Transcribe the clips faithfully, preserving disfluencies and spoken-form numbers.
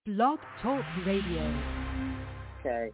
Blog Talk Radio. Okay.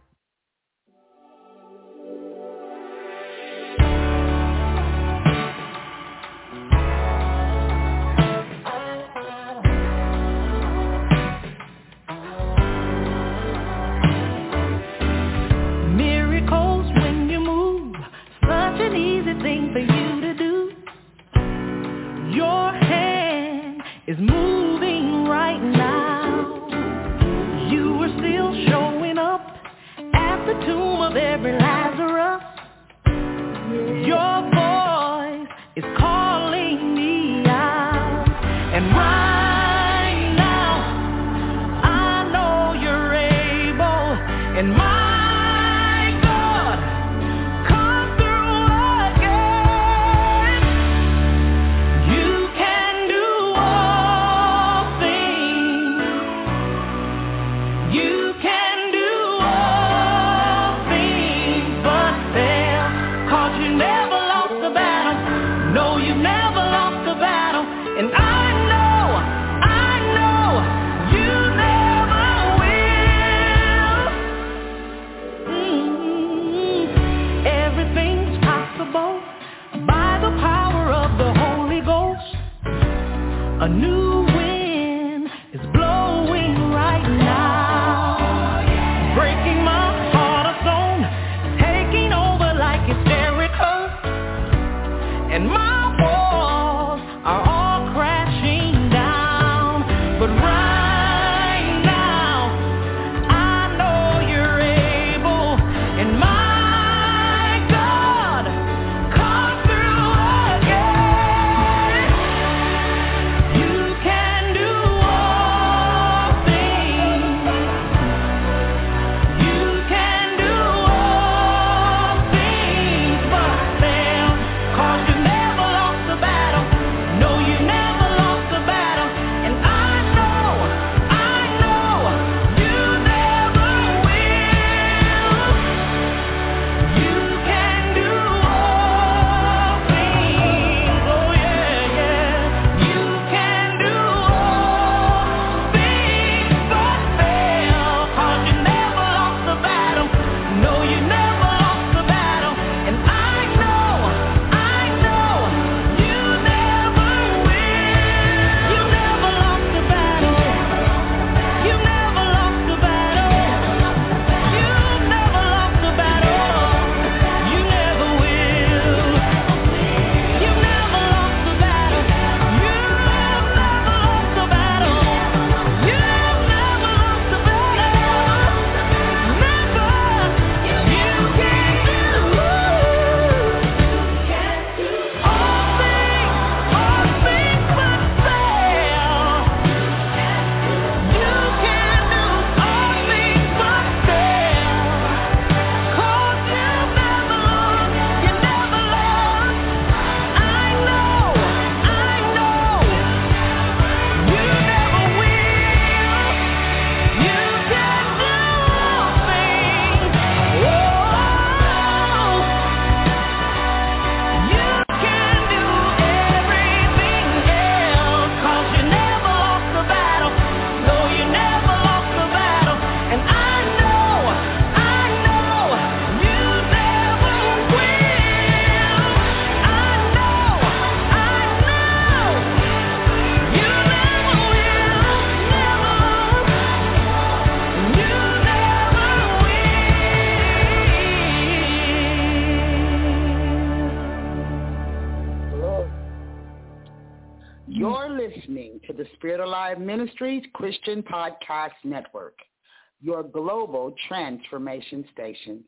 Miracles when you move, such an easy thing for you to do. Your hand is moving right now. You are still showing up at the tomb of every Lazarus. Your voice is calling me out. And right now, I know you're able. And my a new wind is blowing right now, breaking my heart of stone, taking over like it's Jericho, and my walls are all crashing down. But right now, I know you're able, and my Spirit Alive Ministries Christian Podcast Network, your global transformation station.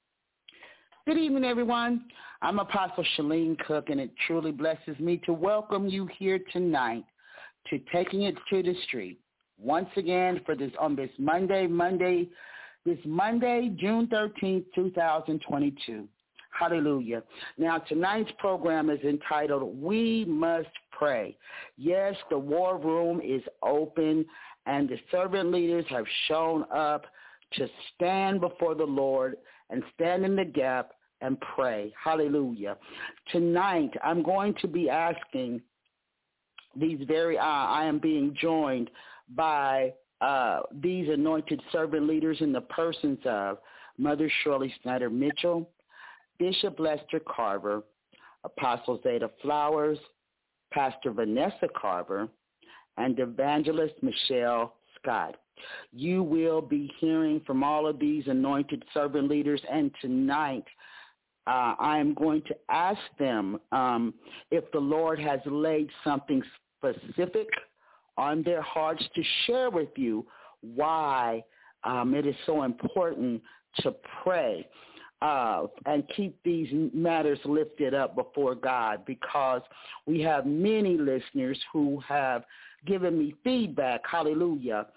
Good evening, everyone. I'm Apostle Shalene Cook, and it truly blesses me to welcome you here tonight to Taking It to the Street. Once again, for this on this Monday, Monday, this Monday, June thirteenth, twenty twenty-two. Hallelujah. Now, tonight's program is entitled, We Must Pray. Yes, the war room is open, and the servant leaders have shown up to stand before the Lord and stand in the gap and pray. Hallelujah. Tonight, I'm going to be asking these very, uh, I am being joined by uh, these anointed servant leaders in the persons of Mother Shirley Snyder Mitchell, Bishop Lester Carver, Apostle Zeta Flowers, Pastor Vanessa Carver, and Evangelist Michelle Scott. You will be hearing from all of these anointed servant leaders, and tonight uh, I am going to ask them um, if the Lord has laid something specific on their hearts to share with you why um, it is so important to pray uh, and keep these matters lifted up before God, because we have many listeners who have given me feedback, hallelujah,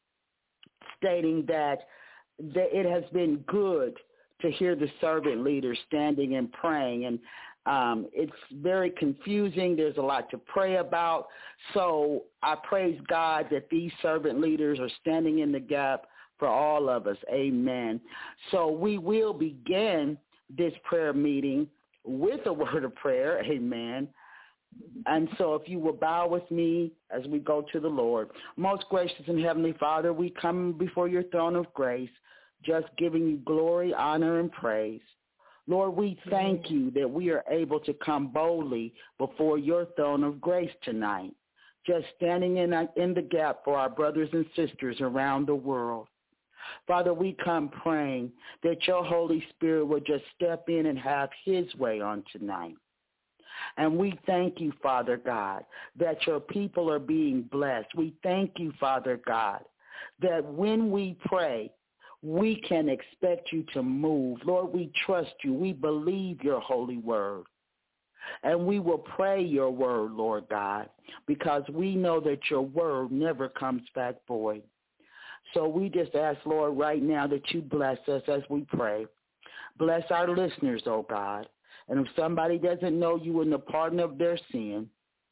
stating that, that it has been good to hear the servant leaders standing and praying, and um, it's very confusing. There's a lot to pray about. So I praise God that these servant leaders are standing in the gap for all of us. Amen. So we will begin this prayer meeting with a word of prayer. Amen. And so if you will bow with me as we go to the Lord. Most gracious and heavenly Father, we come before your throne of grace, just giving you glory, honor, and praise. Lord, we thank you that we are able to come boldly before your throne of grace tonight, just standing in, in the gap for our brothers and sisters around the world. Father, we come praying that your Holy Spirit will just step in and have his way on tonight. And we thank you, Father God, that your people are being blessed. We thank you, Father God, that when we pray, we can expect you to move. Lord, we trust you. We believe your holy word. And we will pray your word, Lord God, because we know that your word never comes back void. So we just ask, Lord, right now that you bless us as we pray. Bless our listeners, oh God. And if somebody doesn't know you in the pardon of their sin,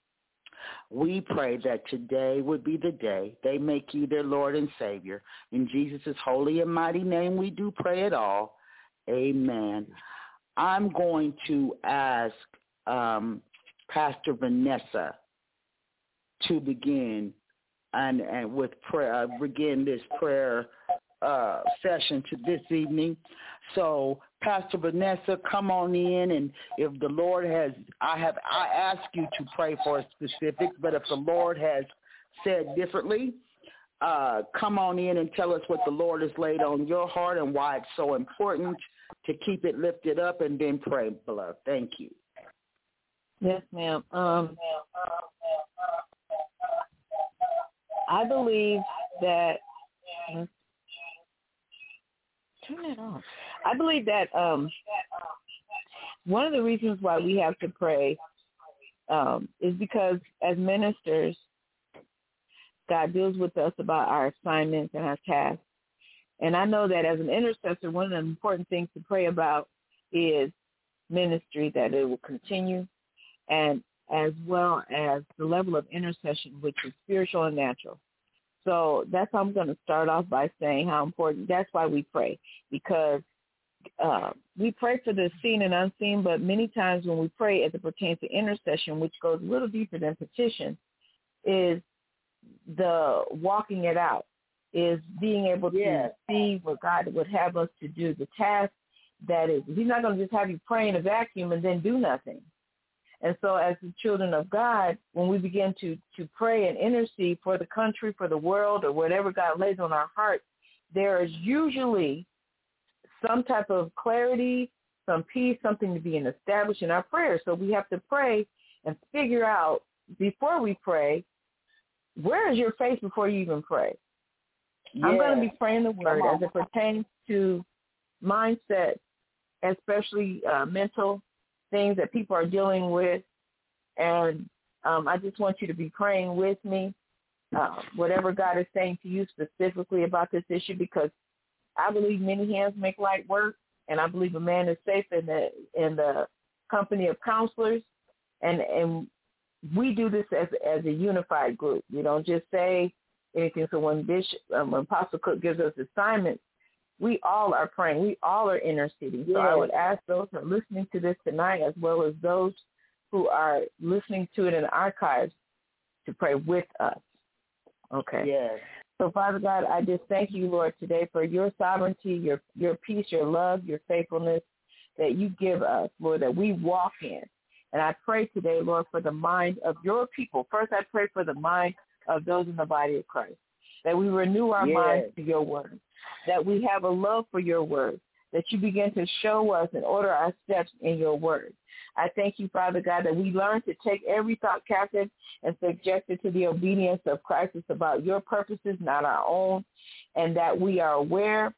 we pray that today would be the day they make you their Lord and Savior. In Jesus' holy and mighty name we do pray it all. Amen. I'm going to ask um, Pastor Vanessa to begin and, and with prayer, uh, begin this prayer uh, session to this evening. So, Pastor Vanessa, come on in, and if the Lord has, I have, I ask you to pray for specifics, but if the Lord has said differently, uh, come on in and tell us what the Lord has laid on your heart and why it's so important to keep it lifted up, and then pray, beloved. Thank you. Yes, ma'am. Um, I believe that, turn that off. I believe that um, one of the reasons why we have to pray um, is because as ministers, God deals with us about our assignments and our tasks. And I know that as an intercessor, one of the important things to pray about is ministry, that it will continue, and as well as the level of intercession, which is spiritual and natural. So that's how I'm going to start off by saying how important, that's why we pray, because uh, we pray for the seen and unseen, but many times when we pray as it pertains to intercession, which goes a little deeper than petition, is the walking it out, is being able yes. to see what God would have us to do, the task that is. He's not going to just have you pray in a vacuum and then do nothing. And so as the children of God, when we begin to, to pray and intercede for the country, for the world, or whatever God lays on our heart, there is usually some type of clarity, some peace, something to be established in our prayers. So we have to pray and figure out before we pray, where is your faith before you even pray? Yes. I'm going to be praying the word as it pertains to mindset, especially uh, mental things that people are dealing with. And um, I just want you to be praying with me, uh, whatever God is saying to you specifically about this issue, because I believe many hands make light work, and I believe a man is safe in the in the company of counselors, and and we do this as as a unified group. We don't just say anything. So when Bishop, um, when Apostle Cook gives us assignments, we all are praying. We all are interceding. So yes. I would ask those who are listening to this tonight, as well as those who are listening to it in the archives, to pray with us. Okay. Yes. So, Father God, I just thank you, Lord, today for your sovereignty, your your peace, your love, your faithfulness that you give us, Lord, that we walk in. And I pray today, Lord, for the mind of your people. First, I pray for the mind of those in the body of Christ, that we renew our yes. minds to your word, that we have a love for your word, that you begin to show us and order our steps in your word. I thank you, Father God, that we learn to take every thought captive and subject it to the obedience of Christ. It's about your purposes, not our own, and that we are aware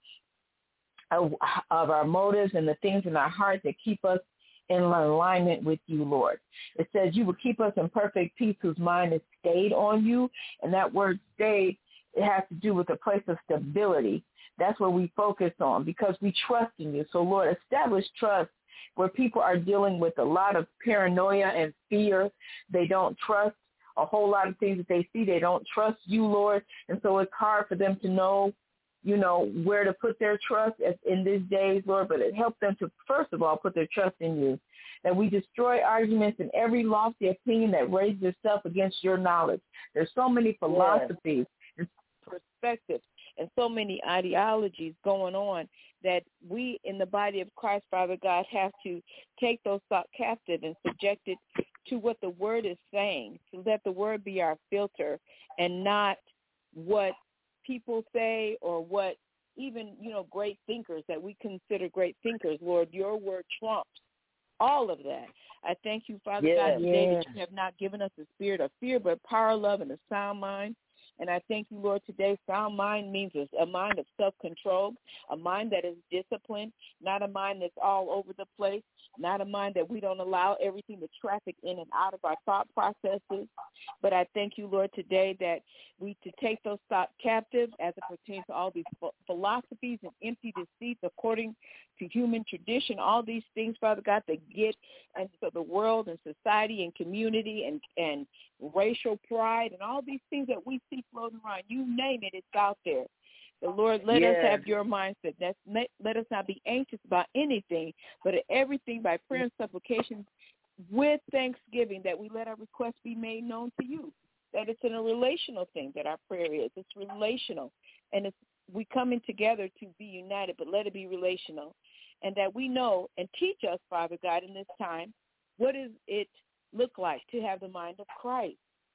of, of our motives and the things in our heart that keep us in alignment with you, Lord. It says you will keep us in perfect peace whose mind is stayed on you, and that word stayed, it has to do with a place of stability. That's what we focus on because we trust in you. So, Lord, establish trust where people are dealing with a lot of paranoia and fear. They don't trust a whole lot of things that they see. They don't trust you, Lord. And so it's hard for them to know, you know, where to put their trust in these days, Lord. But it helps them to, first of all, put their trust in you. That we destroy arguments and every lofty opinion that raises itself against your knowledge. There's so many philosophies and perspectives and so many ideologies going on that we in the body of Christ, Father God, have to take those thoughts captive and subject it to what the word is saying, to let the word be our filter and not what people say or what even, you know, great thinkers that we consider great thinkers. Lord, your word trumps all of that. I thank you, Father yeah, God, today yeah. that you have not given us a spirit of fear, but power, love, and a sound mind. And I thank you, Lord, today sound mind means a mind of self-control, a mind that is disciplined, not a mind that's all over the place, not a mind that we don't allow everything to traffic in and out of our thought processes. But I thank you, Lord, today that we to take those thoughts captive as it pertains to all these philosophies and empty deceits according to human tradition, all these things, Father God, that get into the world and society and community and, and racial pride and all these things that we see floating around. You name it, it's out there. But, Lord, let yes. us have your mindset. That's, let, let us not be anxious about anything, but everything by prayer and supplication with thanksgiving, that we let our requests be made known to you, that it's in a relational thing that our prayer is. It's relational, and it's we coming together to be united, but let it be relational, and that we know and teach us, Father God, in this time, what does it look like to have the mind of Christ,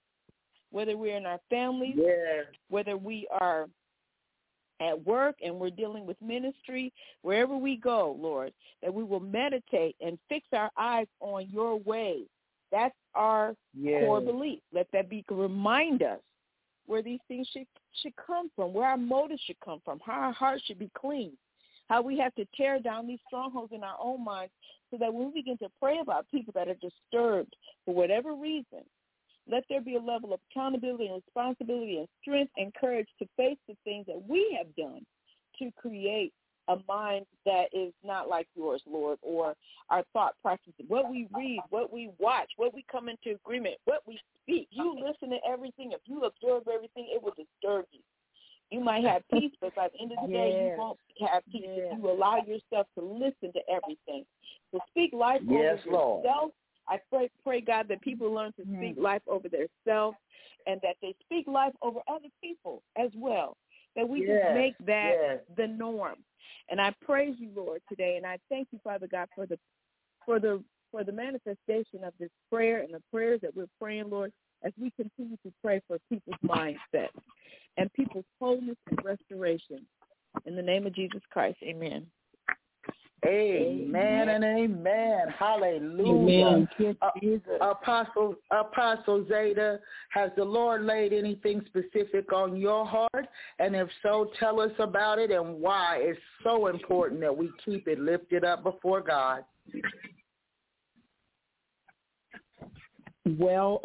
whether we're in our families, yeah. whether we are at work and we're dealing with ministry, wherever we go, Lord, that we will meditate and fix our eyes on your ways. That's our yes. core belief. Let that be remind us where these things should, should come from, where our motives should come from, how our hearts should be clean, how we have to tear down these strongholds in our own minds so that when we begin to pray about people that are disturbed for whatever reason, let there be a level of accountability and responsibility and strength and courage to face the things that we have done to create a mind that is not like yours, Lord, or our thought processes, what we read, what we watch, what we come into agreement, what we speak. You listen to everything. If you absorb everything, it will disturb you. You might have peace, but by the end of the day, yes. you won't have peace yes. if you allow yourself to listen to everything. So speak life yes, over Lord. yourself. I pray, pray, God, that people learn to speak mm-hmm. life over themselves and that they speak life over other people as well, that we yes. just make that yes. the norm. And I praise you, Lord, today, and I thank you, Father God, for the for the for the manifestation of this prayer and the prayers that we're praying, Lord, as we continue to pray for people's mindset and people's wholeness and restoration. In the name of Jesus Christ, amen. Amen, amen and amen. Hallelujah. Amen. Uh, Apostle Apostle Zeta, has the Lord laid anything specific on your heart? And if so, tell us about it and why it's so important that we keep it lifted up before God. Well,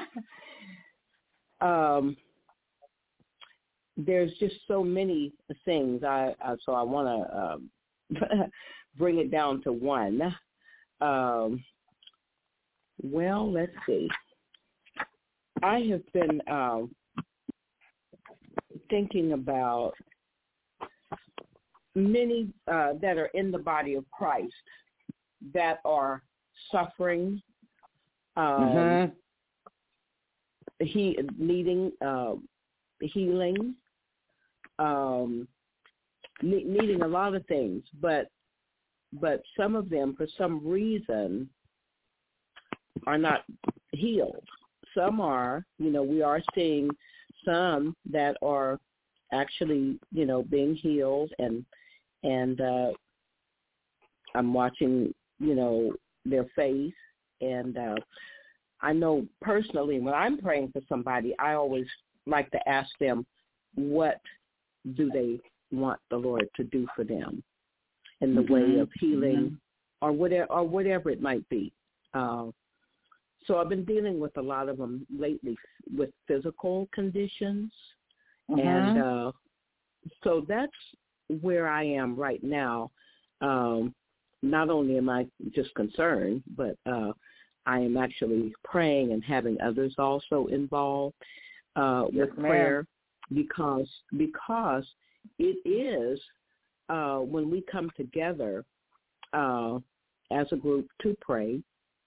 um, there's just so many things. I, I so I want to um, bring it down to one. Um, well, let's see. I have been um, thinking about many uh, that are in the body of Christ that are suffering, um, mm-hmm. he needing uh, healing, um, ne- needing a lot of things, but but some of them, for some reason, are not healed. Some are, you know, we are seeing some that are actually, you know, being healed, and and uh, I'm watching, you know, their faith, and uh, I know personally when I'm praying for somebody, I always like to ask them, what do they want the Lord to do for them in the mm-hmm. way of healing, mm-hmm. or whatever, or whatever it might be. Uh, so I've been dealing with a lot of them lately with physical conditions, mm-hmm. and uh, so that's where I am right now. Um, not only am I just concerned, but uh, I am actually praying and having others also involved uh, yes, with ma'am. prayer, because because it is uh, when we come together uh, as a group to pray,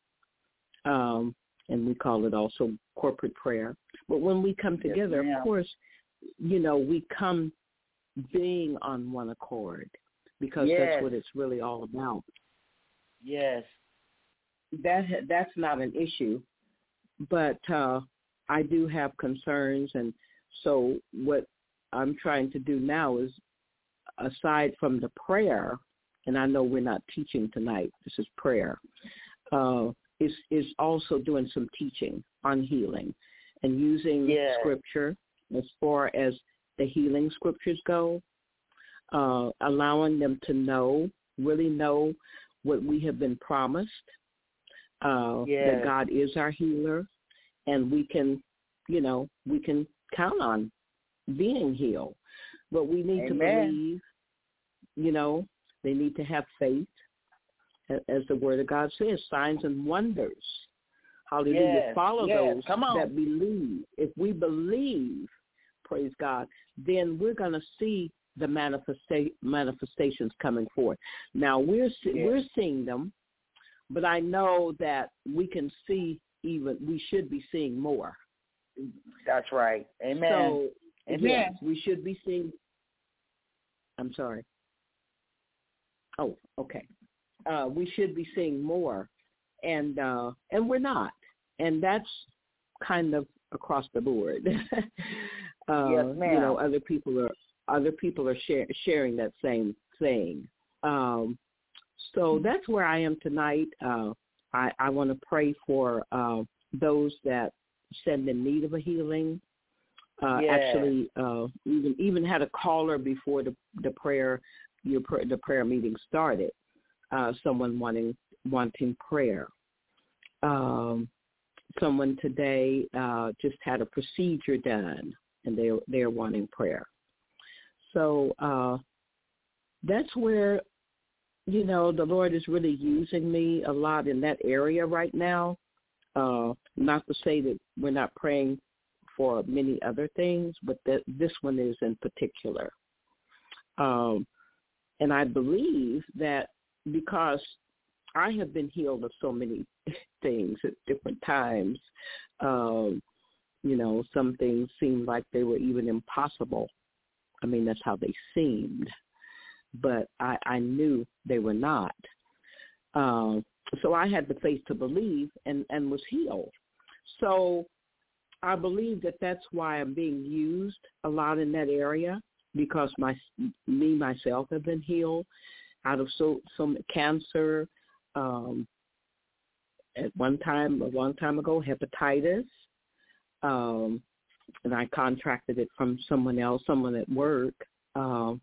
um, and we call it also corporate prayer. But when we come together, yes, of course, you know, we come being on one accord, because yes. that's what it's really all about. Yes. That that's not an issue, but uh, I do have concerns, and so what I'm trying to do now is, aside from the prayer, and I know we're not teaching tonight, this is prayer, uh, is is also doing some teaching on healing and using yes. scripture as far as the healing scriptures go, uh, allowing them to know, really know what we have been promised, uh, yes. that God is our healer, and we can, you know, we can count on being healed. But we need Amen. to believe, you know, they need to have faith, as the Word of God says, signs and wonders. Hallelujah. Yes. Follow yes. those Come on. that believe. If we believe, praise God, then we're going to see the manifesta- manifestations coming forth. Now, we're see- yes. we're seeing them, but I know that we can see even, we should be seeing more. That's right. Amen. So, Amen. yes, we should be seeing, I'm sorry. Oh, okay. Uh, we should be seeing more, and uh, and we're not. And that's kind of across the board. uh, yes, ma'am. You know, other people are other people are share, sharing that same thing. Um, so that's where I am tonight. Uh, I, I want to pray for uh, those that stand in need of a healing. Uh, yes. Actually, uh, even even had a caller before the the prayer your the prayer meeting started. Uh, someone wanting wanting prayer. Um, someone today uh, just had a procedure done, and they they're wanting prayer. So uh, that's where, you know, the Lord is really using me a lot in that area right now. Uh, not to say that we're not praying for many other things, but that this one is in particular. Um, and I believe that because I have been healed of so many things at different times, um, you know, some things seemed like they were even impossible. I mean, that's how they seemed. But I, I knew they were not. Um, so I had the faith to believe and, and was healed. So I believe that that's why I'm being used a lot in that area, because my me, myself, have been healed out of so some cancer, um, at one time, a long time ago, hepatitis, um, and I contracted it from someone else, someone at work, um,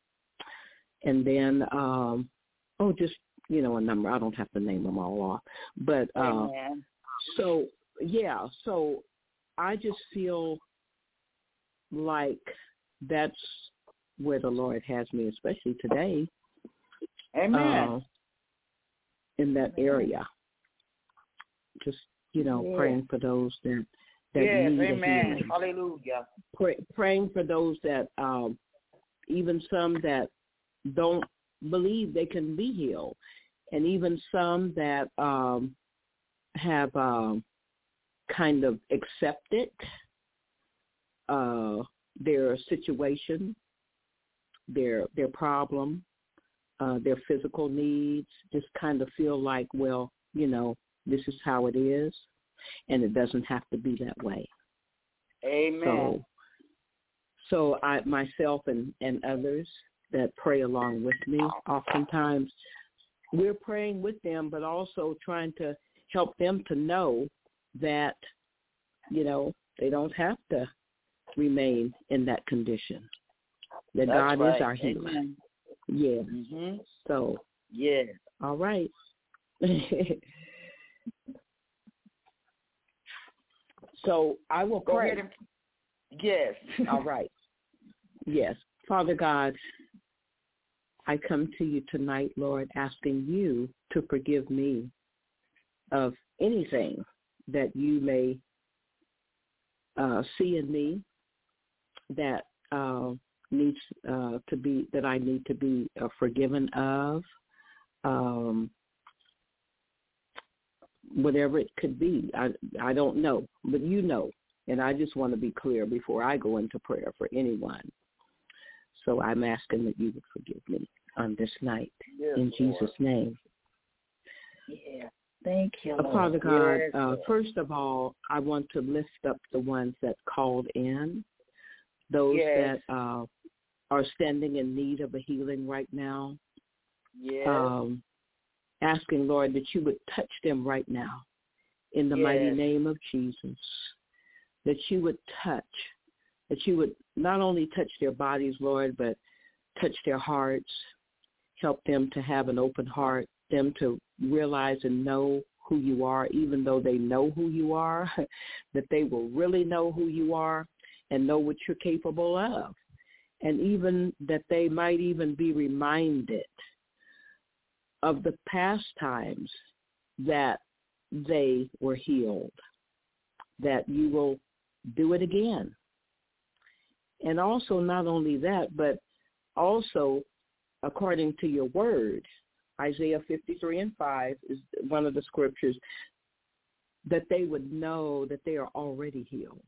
and then, um, oh, just, you know, a number. I don't have to name them all off. But uh, so, yeah, so I just feel like that's where the Lord has me, especially today. Amen. Uh, in that area. Just, you know, yeah. praying for those that, that yes, need amen. a healing. Hallelujah. Pray, praying for those that, um, even some that don't believe they can be healed, and even some that um, have um, kind of accepted uh, their situation their their problem, uh, their physical needs, just kind of feel like, well, you know, this is how it is, and it doesn't have to be that way. Amen. So, so I myself and, and others that pray along with me, oftentimes we're praying with them, but also trying to help them to know that, you know, they don't have to remain in that condition. That That's God right. is our healer. Amen. Yeah. Mm-hmm. So, yeah. All right. So I will Go pray. ahead and, yes. All right. Yes. Father God, I come to you tonight, Lord, asking you to forgive me of anything that you may uh, see in me that uh, needs uh, to be, that I need to be uh, forgiven of, um, whatever it could be. I, I don't know, but you know, and I just want to be clear before I go into prayer for anyone. So I'm asking that you would forgive me on this night, yes, in Lord. Jesus' name. Yeah. Thank you, Uh, Father God, Yes, uh, Lord. first of all, I want to lift up the ones that called in, those Yes. that uh, are standing in need of a healing right now. Yes. Um, asking, Lord, that you would touch them right now in the Yes. mighty name of Jesus, that you would touch, that you would not only touch their bodies, Lord, but touch their hearts, help them to have an open heart, them to realize and know who you are, even though they know who you are, that they will really know who you are and know what you're capable of, and even that they might even be reminded of the past times that they were healed, that you will do it again. And also not only that, but also according to your word, Isaiah fifty-three and five is one of the scriptures, that they would know that they are already healed.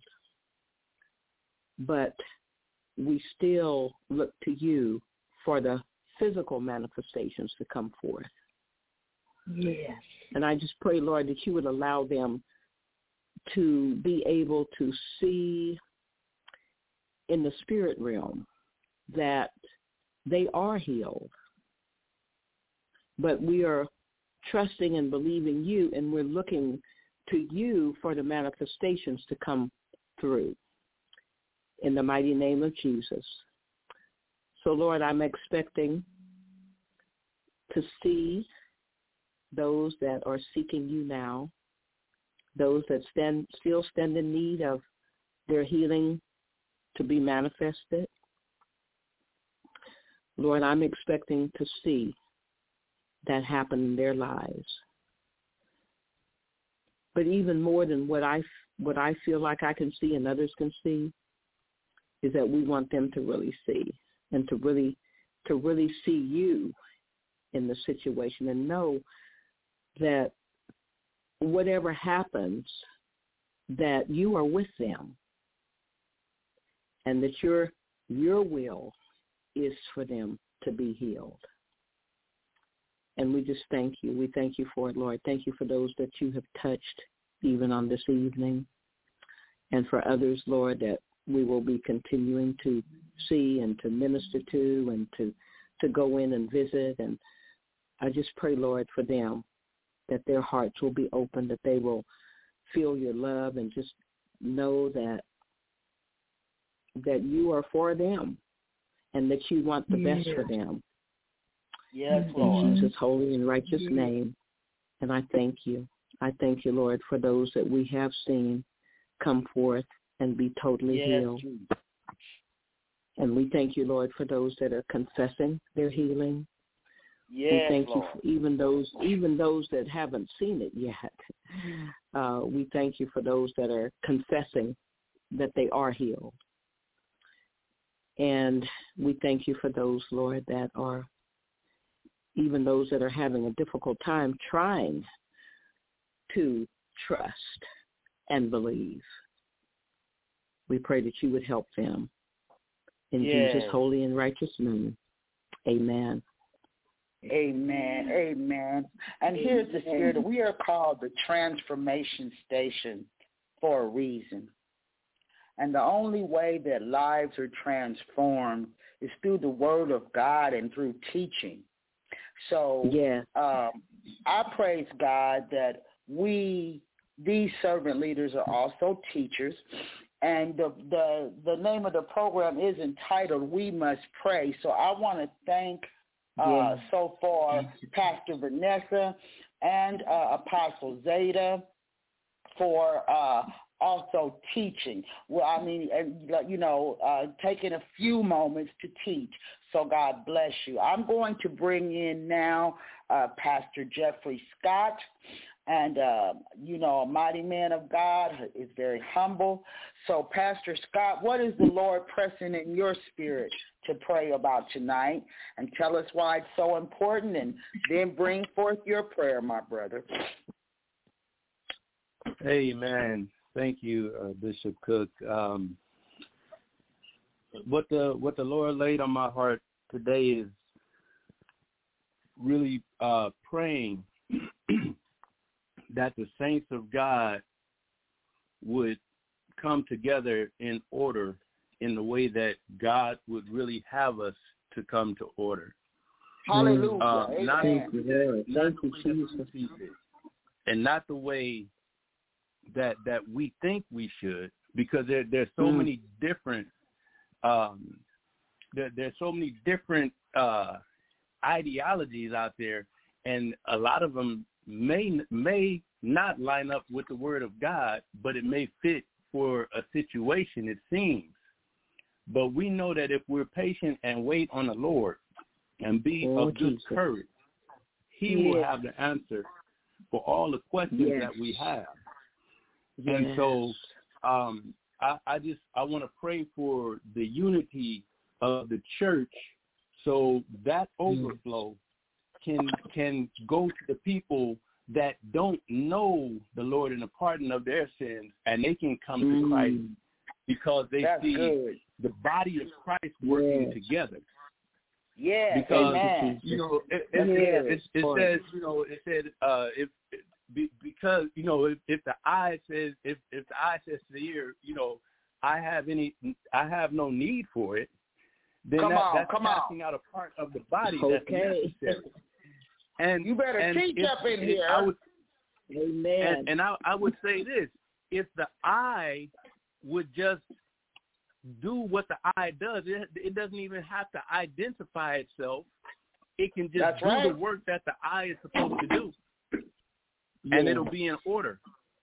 But we still look to you for the physical manifestations to come forth. Yes. And I just pray, Lord, that you would allow them to be able to see in the spirit realm that they are healed. But we are trusting and believing you, and we're looking to you for the manifestations to come through in the mighty name of Jesus. So, Lord, I'm expecting to see those that are seeking you now, those that stand still stand in need of their healing to be manifested. Lord, I'm expecting to see that happen in their lives. But even more than what I, what I feel like I can see and others can see is that we want them to really see and to really, to really see you in the situation and know that whatever happens, that you are with them and that your, your will is for them to be healed. And we just thank you. We thank you for it, Lord. Thank you for those that you have touched even on this evening. And for others, Lord, that we will be continuing to see and to minister to and to, to go in and visit. And I just pray, Lord, for them, that their hearts will be open, that they will feel your love and just know that that you are for them and that you want the Yes. best for them. Yes, In Lord. Jesus' holy and righteous Yes. name. And I thank you. I thank you, Lord, for those that we have seen come forth and be totally Yes, healed. Jesus. And we thank you, Lord, for those that are confessing their healing. Yes, we thank Lord. you for even those, even those that haven't seen it yet. Uh, we thank you for those that are confessing that they are healed. And we thank you for those, Lord, that are, even those that are having a difficult time trying to trust and believe. We pray that you would help them In yes. Jesus' holy and righteous name. Amen. Amen. Amen. And here's the spirit. We are called the Transformation Station for a reason. And the only way that lives are transformed is through the Word of God and through teaching. So yeah. um, I praise God that we, these servant leaders, are also teachers. And the, the, the name of the program is entitled We Must Pray. So I want to thank uh, yeah. so far Pastor Vanessa and uh, Apostle Zeta for uh, also teaching. Well, I mean, you know, uh, taking a few moments to teach. So God bless you. I'm going to bring in now uh, Pastor Jeffrey Scott. And, uh, you know, a mighty man of God is very humble. So, Pastor Scott, what is the Lord pressing in your spirit to pray about tonight? And tell us why it's so important, and then bring forth your prayer, my brother. Amen. Thank you, uh, Bishop Cook. Um, what the what the Lord laid on my heart today is really uh, praying that the saints of God would come together in order in the way that God would really have us to come to order. Hallelujah. Uh, not, Thank you, Lord. not Thank you, Jesus. And not the way that that we think we should, because there there's so mm. many different um, there, there's so many different uh, ideologies out there, and a lot of them may may not line up with the Word of God, but it may fit for a situation, it seems. But we know that if we're patient and wait on the Lord and be oh, of good Jesus. courage, He yes. will have the answer for all the questions yes. that we have. Yes. And so um, I, I just I want to pray for the unity of the church, so that overflow can can go to the people that don't know the Lord and the pardon of their sins, and they can come mm. to Christ because they That's see good. the body of Christ working yes. together. Yeah, because amen. you know it, it, yes. it, it, it says you know it said uh, if be, because you know if, if the eye says if if the eye says to the ear, you know I have any I have no need for it, then come that, on, that's come casting on. out a part of the body okay. that's necessary. And you better and teach if, up in if here. I would, Amen. And, and I, I would say this: if the eye would just do what the eye does, it, it doesn't even have to identify itself. It can just That's do right. the work that the eye is supposed to do, yeah. and it'll be in order.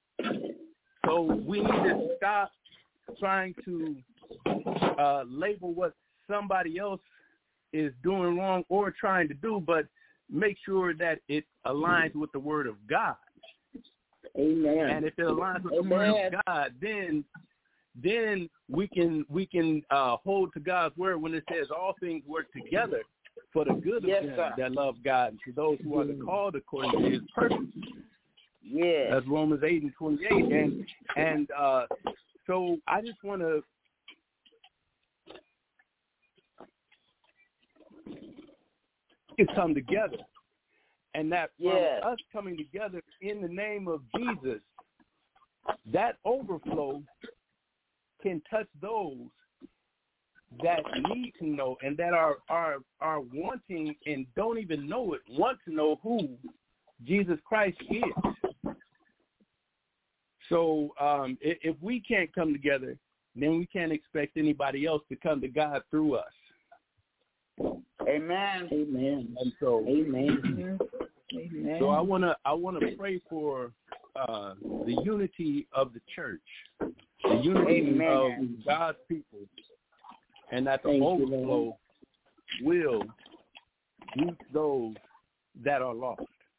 So we need to stop trying to uh, label what somebody else is doing wrong or trying to do, but make sure that it aligns with the Word of God. Amen. And if it aligns with Amen. the Word of God, then then we can we can uh, hold to God's word when it says all things work together for the good of yes, them sir. that love God and to those who are the called according to His purpose. Yeah, that's Romans eight and twenty-eight. And and uh, so I just want to. To come together, and that from yes. us coming together in the name of Jesus, that overflow can touch those that need to know and that are are are wanting and don't even know it, want to know who Jesus Christ is. So um, if, if we can't come together, then we can't expect anybody else to come to God through us. Amen. Amen. And so, Amen. Amen. So I wanna I wanna pray for uh, the unity of the church, the unity Amen. of God's people, and that the Thank overflow you, will reach those that are lost.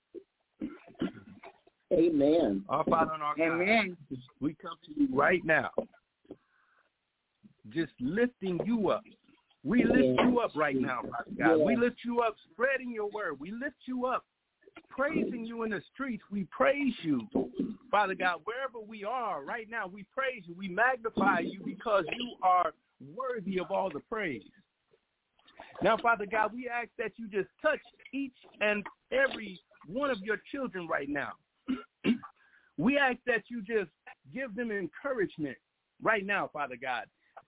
Amen. Our Father and our God, Amen. we come to you right now, just lifting you up. We lift you up right now, Father God. Yeah. We lift you up, spreading your word. We lift you up, praising you in the streets. We praise you, Father God, wherever we are right now. We praise you. We magnify you because you are worthy of all the praise. Now, Father God, we ask that you just touch each and every one of your children right now. We ask that you just give them encouragement right now, Father God.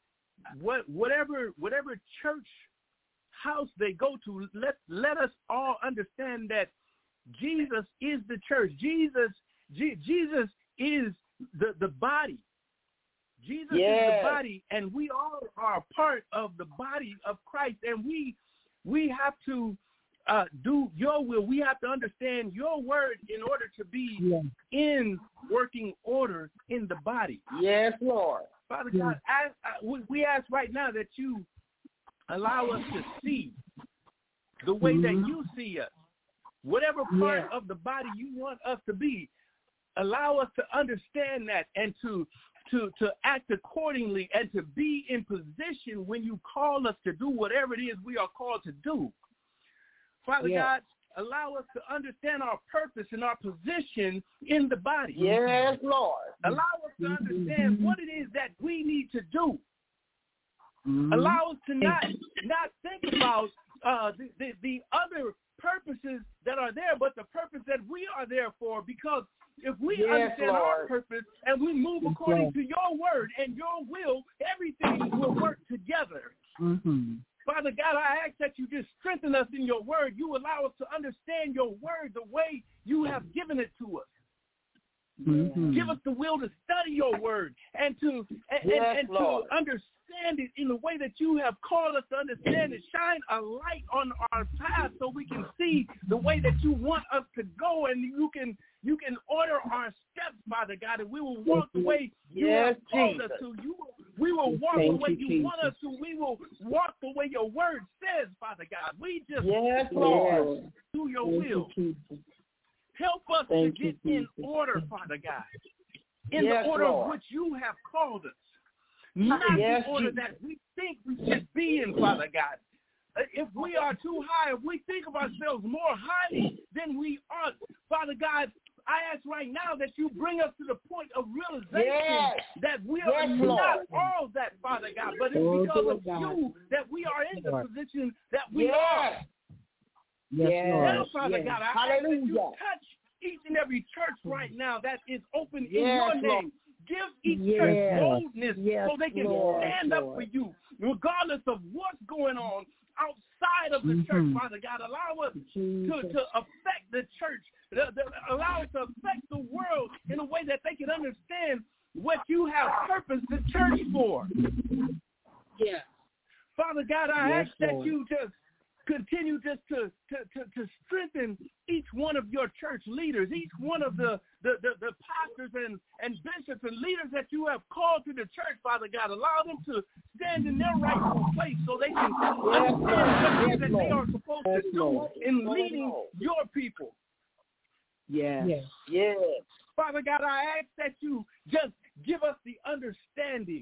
What, whatever, whatever church house they go to, let let us all understand that Jesus is the church. Jesus, G, Jesus is the, the body. Jesus yes. is the body, and we all are part of the body of Christ, and we we have to uh, do your will. We have to understand your word in order to be yes. in working order in the body. Yes, Lord. Father God, yes. I, I, we ask right now that you allow us to see the way mm-hmm. that you see us. Whatever part yes. of the body you want us to be, allow us to understand that and to To, to act accordingly and to be in position when you call us to do whatever it is we are called to do. Father yes. God, allow us to understand our purpose and our position in the body. Yes, Lord. Allow us to understand what it is that we need to do. Mm-hmm. Allow us to not, not think about uh, the, the, the other purposes that are there, but the purpose that we are there for, because if we yes, understand Lord. our purpose and we move according to your word and your will, everything will work together. Mm-hmm. Father God, I ask that you just strengthen us in your word. You allow us to understand your word the way you have given it to us. Mm-hmm. Give us the will to study your word and to and, yes, and, and to understand it in the way that you have called us to understand it. Shine a light on our path so we can see the way that you want us to go, and you can you can order our steps, Father God, and we will walk the way you yes, have called Jesus. us to. You will, we will walk Thank the way you, you want us to. We will walk the way your word says, Father God. We just yes, Lord. do your Thank will. You, Help us Thank to get you, in order, Father God, in yes, the order Lord. of which you have called us, not yes, the order Jesus. that we think we should be in, Father God. If we are too high, if we think of ourselves more highly than we are, Father God, I ask right now that you bring us to the point of realization yes. that we yes, are Lord. not all that, Father God, but it's oh, because of God. you that we are in the Lord. position that we yes. are. Yes, yes. Now, Father yes. God, I Hallelujah. ask that you touch each and every church right now that is open yes, in your name. Lord. Give each yes. church boldness yes, so they can Lord, stand Lord. up for you, regardless of what's going on outside of the mm-hmm. church, Father God. Allow us to, to affect the church. The, the, allow us to affect the world in a way that they can understand what you have purposed the church for. Yes. Father God, I yes, ask that Lord. you just continue just to, to, to, to strengthen each one of your church leaders, each one of the, the, the, the pastors and, and bishops and leaders that you have called to the church, Father God. Allow them to stand in their rightful place so they can yes, understand what it is that Lord. they are supposed yes, to do Lord. in leading your people. Yes. Yes. yes. Father God, I ask that you just give us the understanding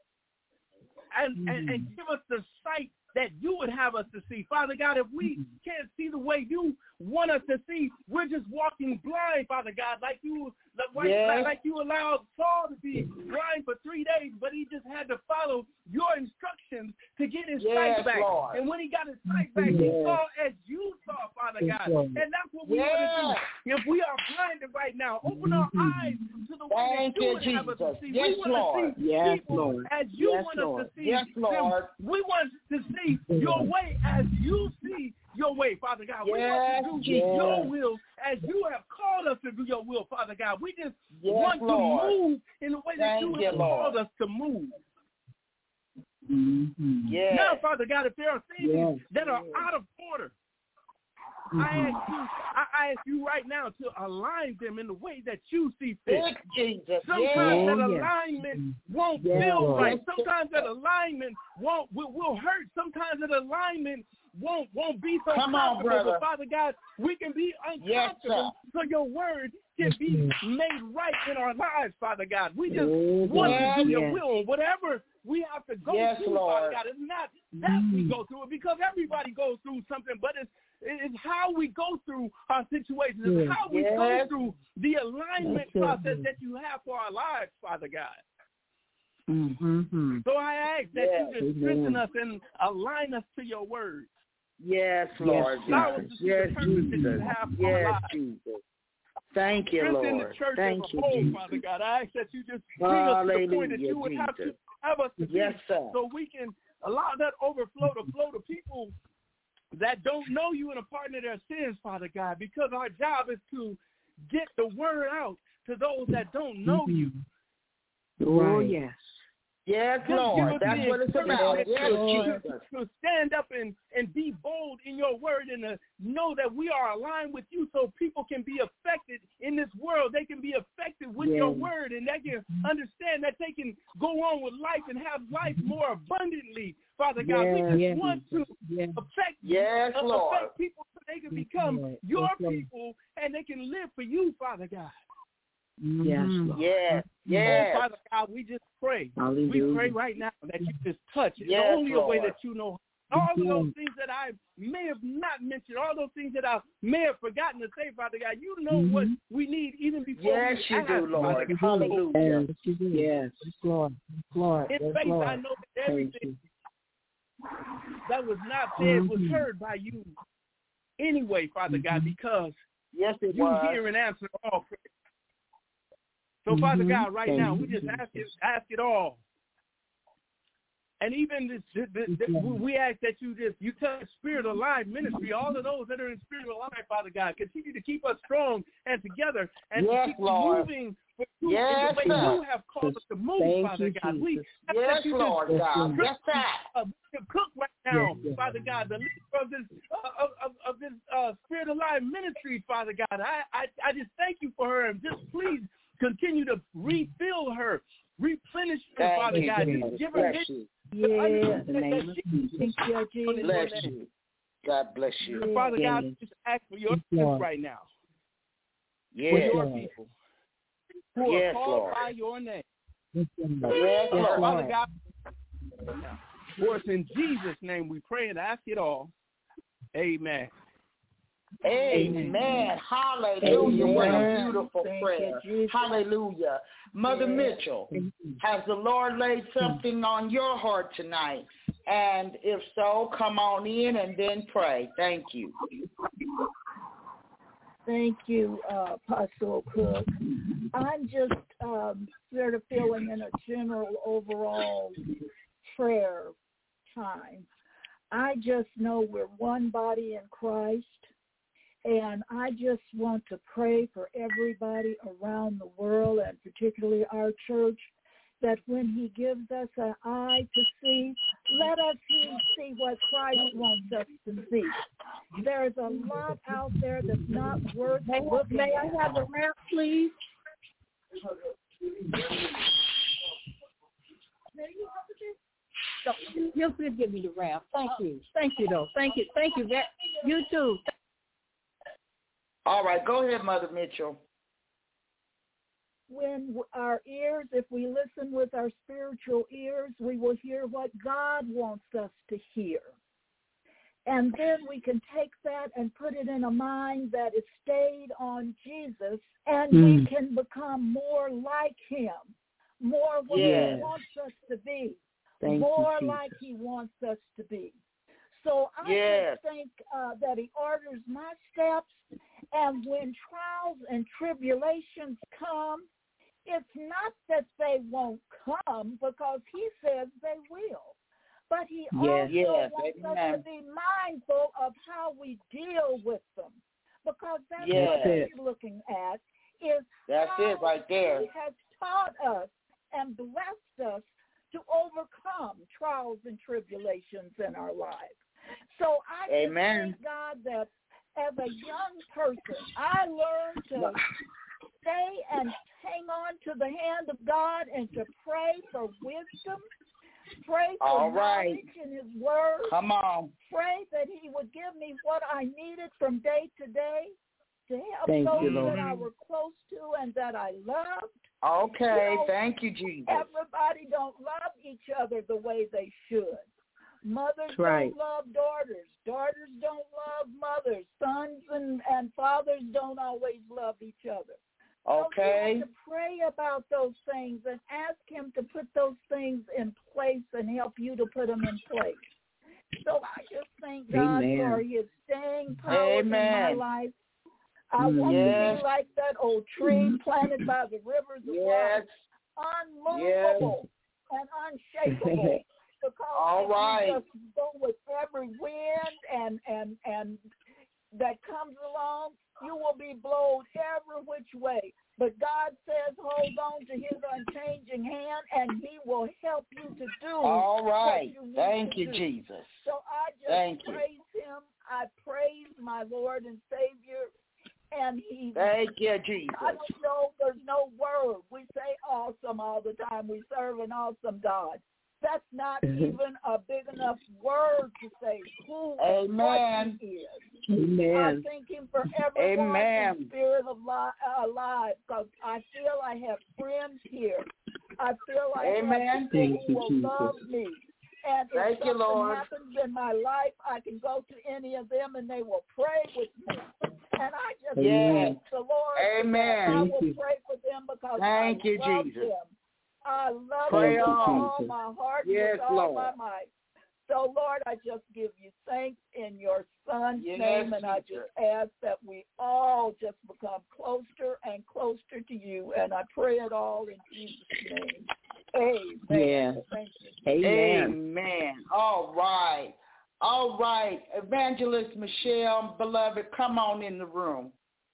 and, mm-hmm. and, and give us the sight that you would have us to see. Father God, if we can't see the way you want us to see, we're just walking blind, Father God, like you like, yes. like you allowed Saul to be blind for three days, but he just had to follow your instructions to get his yes, sight back. Lord. And when he got his sight back, yes. he saw as you saw, Father God. Yes. And that's what we yes. want to do. If we are blinded right now, open our eyes to the way Thank that you you, would Jesus. have us to see. Yes, we want Lord. to see yes, people Lord. as you yes, want Lord. us to see yes, Lord. them. We want to see your way as you see your way, Father God. Yes, we want to do yes. your will as you have called us to do your will, Father God. We just yes, want Lord. to move in the way that Thank you you, have Lord. called us to move. Mm-hmm. Yes. Now, Father God, if there are things yes. that are out of order, mm-hmm. I ask you, I, I ask you right now to align them in the way that you see fit. Thank Jesus. Sometimes yes. that Oh, yes. alignment won't yes. feel right. Yes. Sometimes that alignment won't will, will hurt. Sometimes that alignment won't won't be so Come on, comfortable. brother. But Father God, we can be Yes, uncomfortable so your word can be made right in our lives, Father God. We just oh, want yes. to do your yes. will. Whatever we have to go yes, through, Lord. Father God, it's not that we go through it, because everybody goes through something, but it's it's how we go through our situations. It's how we yes. go through the alignment yes. process that you have for our lives, Father God. Mm-hmm. So I ask that yes. you just strengthen us and align us to your word. Yes, Lord. Yes, yes, Jesus. Yes, Jesus. Thank you, Strengthen Lord. the church Thank as a you, whole, Jesus. Father God. I ask that you just bring us to the point that you would have to have us to yes, be, sir. so we can allow that overflow to flow to people that don't know you and a pardon of their sins, Father God, because our job is to get the word out to those that don't know mm-hmm. you. Oh, right. yes. Yes, Lord. That's what it's about. Yes, to, to stand up and, and be bold in your word and to know that we are aligned with you so people can be affected in this world. They can be affected with yes. your word, and they can understand that they can go on with life and have life more abundantly. Father God, yes. we just yes. want to yes. affect, yes, uh, Lord. affect people so they can become yes. your yes. people and they can live for you, Father God. Yes, Lord. Yes, yes. Oh, Father God, we just pray. Hallelujah. We pray right now that you just touch it. Yes, the only Lord. way that you know. All of those things that I may have not mentioned, all those things that I may have forgotten to say, Father God, you know mm-hmm. what we need even before yes, we you ask, do, Lord. Hallelujah. Yes, you do. Yes, Lord. Lord. In yes, faith, Lord. I know that everything that was not said mm-hmm. was heard by you anyway, Father mm-hmm. God, because yes, it you was. hear and answer all prayers. So, mm-hmm. Father God, right Thank now, we just ask it, ask it all. And even this, this, this, this, we ask that you just, you touch Spirit Alive Ministry, all of those that are in Spirit Alive, Father God, continue to keep us strong and together and yes, to keep Lord. moving for you yes, in the way you have called us to move, Thank Father you, God. Jesus. We yes, you Lord just, God. Cook, yes, that. Uh, to cook right now, yes, yes. Father God, the leader of this, uh, of, of, of this uh, Spirit Alive Ministry, Father God. I, I, I just thank you for her, and just please continue to refill her, replenish her, Thank Father you, God. Jesus. Just give her bless you. Yeah, the name of Jesus. Bless you. God bless you. And Father God, I just ask for your strength right now. Yes. For your people who yes, are called Lord. by your name. Yes, yes Lord. Father God, for us in Jesus' name we pray and ask it all. Amen. Amen. Amen. Hallelujah. Amen. What a beautiful Thank prayer. you, Hallelujah. Mother yes. Mitchell, has the Lord laid something on your heart tonight? And if so, come on in and then pray. Thank you. Thank you, uh, Apostle Cook. I'm just um, sort of feeling in a general overall prayer time. I just know we're one body in Christ, and I just want to pray for everybody around the world, and particularly our church, that when he gives us an eye to see, let us see what Christ wants us to see. There's a lot out there that's not worth may, looking may at. I have a ramp, please? You'll please give me the ramp. Thank you. Thank you, though. Thank you. Thank you. You too. All right. Go ahead, Mother Mitchell. When our ears, if we listen with our spiritual ears, we will hear what God wants us to hear. And then we can take that and put it in a mind that is stayed on Jesus, and mm. we can become more like him, more what yes. he wants us to be, Thank more you, like he wants us to be. So I yes. just think uh, that he orders my steps, and when trials and tribulations come, it's not that they won't come, because he says they will. But he yes, also yes, wants amen. us to be mindful of how we deal with them, because that's yes. what he's looking at, is that's how it right there. he has taught us and blessed us to overcome trials and tribulations in our lives. So I amen. just thank God that as a young person, I learned to stay and hang on to the hand of God and to pray for wisdom, pray for All right. knowledge in his word. Come on. Pray that he would give me what I needed from day to day to help Thank those you, Lord. that I were close to and that I loved. Okay, you know, thank you, Jesus. Everybody don't love each other the way they should. Mothers right. don't love daughters. Daughters don't love mothers. Sons and, and fathers don't always love each other. Okay. So you have to pray about those things and ask him to put those things in place and help you to put them in place. So I just thank God Amen. for his staying power in my Amen. life. I want Yes. to be like that old tree planted by the rivers of Yes. water, unmovable and unshakable. Because All if right. you just go with every wind and, and, and that comes along, you will be blown every which way. But God says hold on to his unchanging hand, and he will help you to do All right. what you need Thank to you, do. Jesus. So I just Thank you. praise him. I praise my Lord and Savior. And he, Thank you, Jesus. I don't know, there's no word. We say awesome all the time. We serve an awesome God. That's not even a big enough word to say who and what he is. Amen. I thank him for everyone Amen. in spirit of li- alive, because I feel I have friends here. I feel I Amen. have people Thank who you, will Jesus. love me. And if Thank you, something Lord. happens in my life, I can go to any of them and they will pray with me. And I just Yes. thank the Lord. Amen. I Thank will you. pray for them because Thank I you, love Jesus. them. I love Pray them with on. all my heart and Yes, with all Lord. my might. So, Lord, I just give you thanks in your Son's Yes, name, and I Jesus. just ask that we all just become closer and closer to you, and I pray it all in Jesus' name. Amen. Yeah. Thank you. Amen. Amen. All right. All right. Evangelist Michelle, beloved, come on in the room.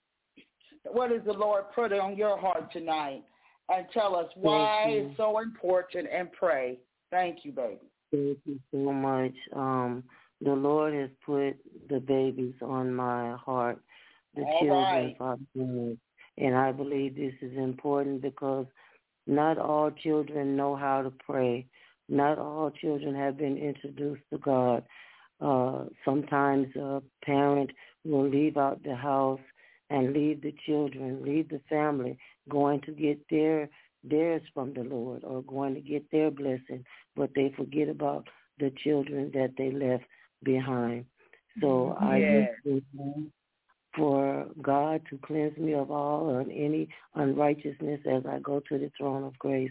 What does the Lord put on your heart tonight? And tell us why Thank you. it's so important, and pray. Thank you, baby. Thank you so much. Um, the Lord has put the babies on my heart, the All children, right. Father God. And I believe this is important because not all children know how to pray. Not all children have been introduced to God. Uh, sometimes a parent will leave out the house and leave the children, leave the family, going to get their theirs from the Lord or going to get their blessing, but they forget about the children that they left behind. So I Yes. just pray for God to cleanse me of all and any unrighteousness as I go to the throne of grace.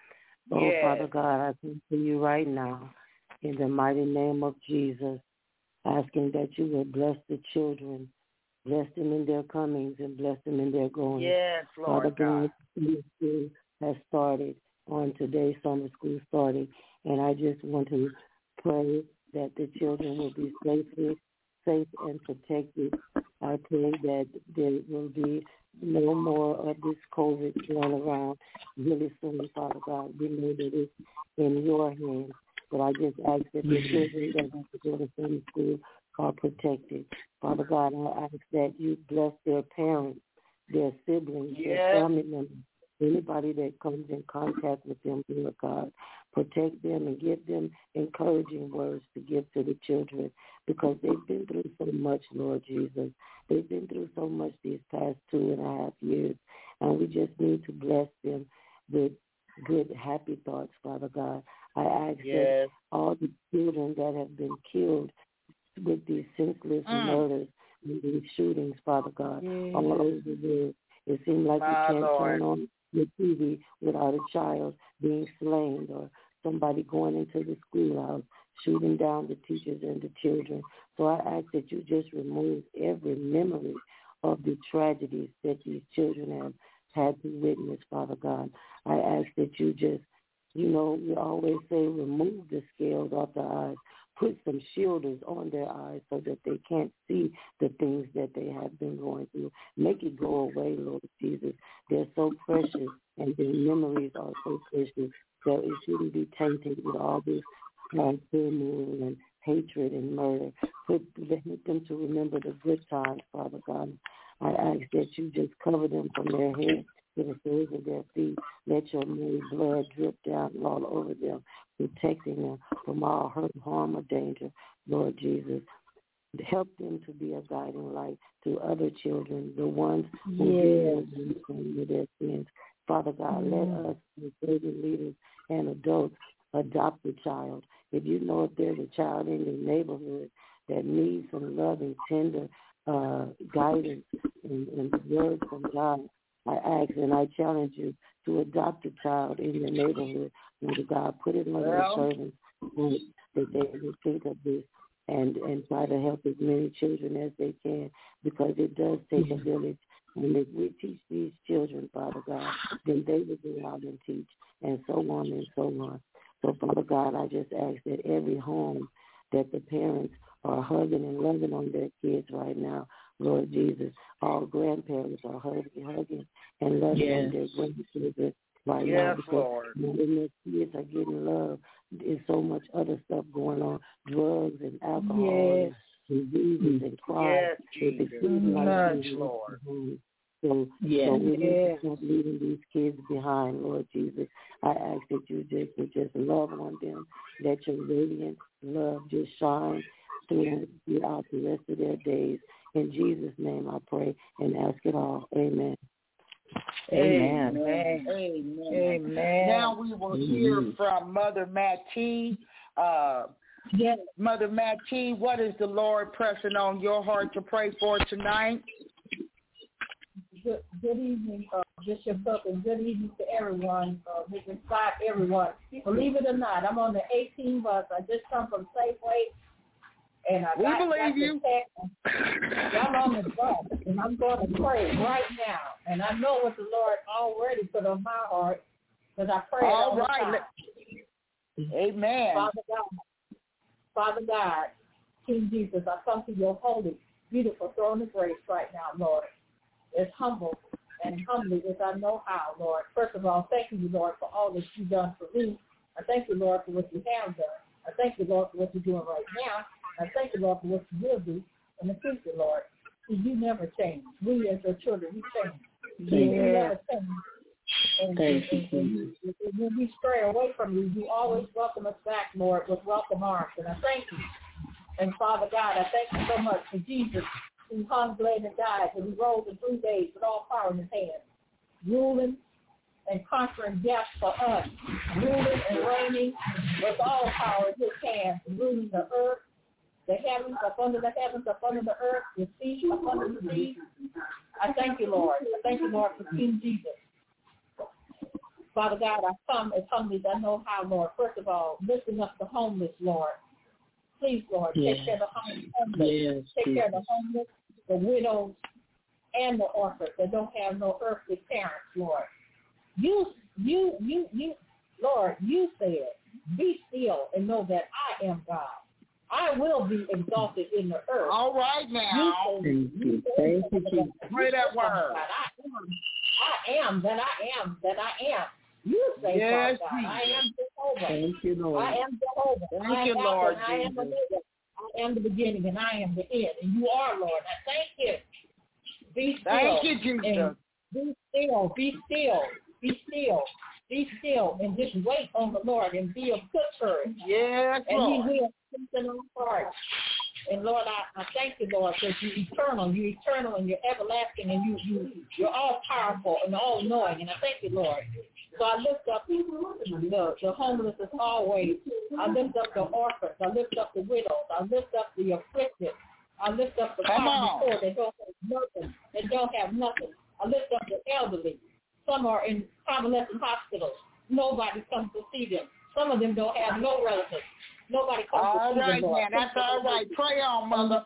Oh, Yes. Father God, I come to you right now in the mighty name of Jesus, asking that you will bless the children, bless them in their comings and bless them in their goings. Yes, Father Lord God. God, summer school has started on today. Summer school started, and I just want to pray that the children will be safely, safe and protected. I pray that there will be no more of this COVID going around really soon, Father God. We know that it's in your hands, but I just ask that the children that have to go to summer school are protected. Father God, I ask that you bless their parents, their siblings, Yes. their family members, anybody that comes in contact with them, Lord God. Protect them and give them encouraging words to give to the children because they've been through so much, Lord Jesus. They've been through so much these past two and a half years, and we just need to bless them with good, happy thoughts, Father God. I ask Yes. that all the children that have been killed with these senseless Mm. murders and these shootings, Father God, Yes. all over the world. It seems like My you can't Lord. turn on the T V without a child being slain or somebody going into the schoolhouse, shooting down the teachers and the children. So I ask that you just remove every memory of the tragedies that these children have had to witness, Father God. I ask that you just, you know, we always say remove the scales off the eyes. Put some shielders on their eyes so that they can't see the things that they have been going through. Make it go away, Lord Jesus. They're so precious, and their memories are so precious that it shouldn't be tainted with all this uh, turmoil and hatred and murder. Put help them to remember the good times, Father God. I ask that you just cover them from their head to the soles of their feet. Let your mighty blood drip down all over them, protecting them from all hurt, harm, or danger, Lord Jesus. Help them to be a guiding light to other children, the ones who Yes. do with their sins. Father God, Mm. let us, as baby leaders and adults, adopt a child. If you know if there's a child in your neighborhood that needs some loving, tender uh, guidance and, and word from God, I ask and I challenge you to adopt a child in your neighborhood. Lord God, put it under well, your servants that they will think of this and, and try to help as many children as they can, because it does take a village. And if we teach these children, Father God, then they will go out and teach, and so on and so on. So, Father God, I just ask that every home that the parents are hugging and loving on their kids right now, Lord Jesus, all grandparents are hugging, hugging and loving yes. on their grandchildren right yes, now, because Lord. When their kids are getting love, there's so much other stuff going on, drugs and alcohol yes. and diseases and crime. Yes, Jesus. Much, Lord. So, yes. so we need yes. to stop leaving these kids behind, Lord Jesus. I ask that you just would just love on them, let your radiant love just shine throughout the rest of their days. In Jesus' name I pray and ask it all. Amen. Amen. Amen. Amen. Amen. Now we will hear mm-hmm. from Mother Mattee. Uh, yes. Mother Mattee, what is the Lord pressing on your heart to pray for tonight? Good, good evening, uh, Bishop Buck, and good evening to everyone. Uh, Bishop Scott, everyone. Believe it or not, I'm on the eighteen bus. I just come from Safeway, and I we got, believe got you. I'm on the bus, and I'm going to pray right now. And I know what the Lord already put on my heart, because I pray all, all right. the time. Amen. Father God, Father God, King Jesus, I come to your holy, beautiful throne of grace right now, Lord. As humble and humbly as I know how, Lord. First of all, thank you, Lord, for all that you've done for me. I thank you, Lord, for what you have done. I thank you, Lord, for what you're doing right now. I thank you, Lord, for what you will do in the future, Lord. See, you never change. We as your children, we change. Yeah. You never change. And, thank and, you. And, and, and when we stray away from you, you always welcome us back, Lord, with welcome arms. And I thank you. And Father God, I thank you so much for Jesus, who hung, bled, and died, and he rose in three days with all power in his hands, ruling and conquering death for us, ruling and reigning with all power in his hands, ruling the earth, the heavens, up under the heavens, up under the earth, the sea, up under the sea. I thank you, Lord. I thank you, Lord, for King Jesus. Father God, I come as humbly as I know how, Lord. First of all, lifting up the homeless, Lord. Please, Lord, yes. take care of the homeless, yes, take yes. care of the homeless, the widows, and the orphans that don't have no earthly parents, Lord. You, you, you, you, Lord, you said, be still and know that I am God. I will be exalted in the earth. All right now. You Thank you. Thank you, Jesus. Pray that word. I am that I am that I am. You say, yes, God, I am Jehovah. Thank you, Lord. I am Jehovah. Thank I you, am Lord. I am the middle. I am the beginning and I am the end. And you are, Lord. I thank you. Be still. Thank you, Jesus. Be still. Be still. Be still. Be still and just wait on the Lord and be of good courage. Yes, and Lord. He will strengthen our hearts. And Lord, I, I thank you, Lord, because you're eternal. You're eternal and you're everlasting and you, you, you're all powerful and all knowing. And I thank you, Lord. So I lift up the, the homeless as always. I lift up the orphans. I lift up the widows. I lift up the afflicted. I lift up the poor that don't have nothing. That don't have nothing. I lift up the elderly. Some are in convalescent hospitals. Nobody comes to see them. Some of them don't have no relatives. Nobody comes all to see right, them. All right, man. That's all right. Pray on, Mother.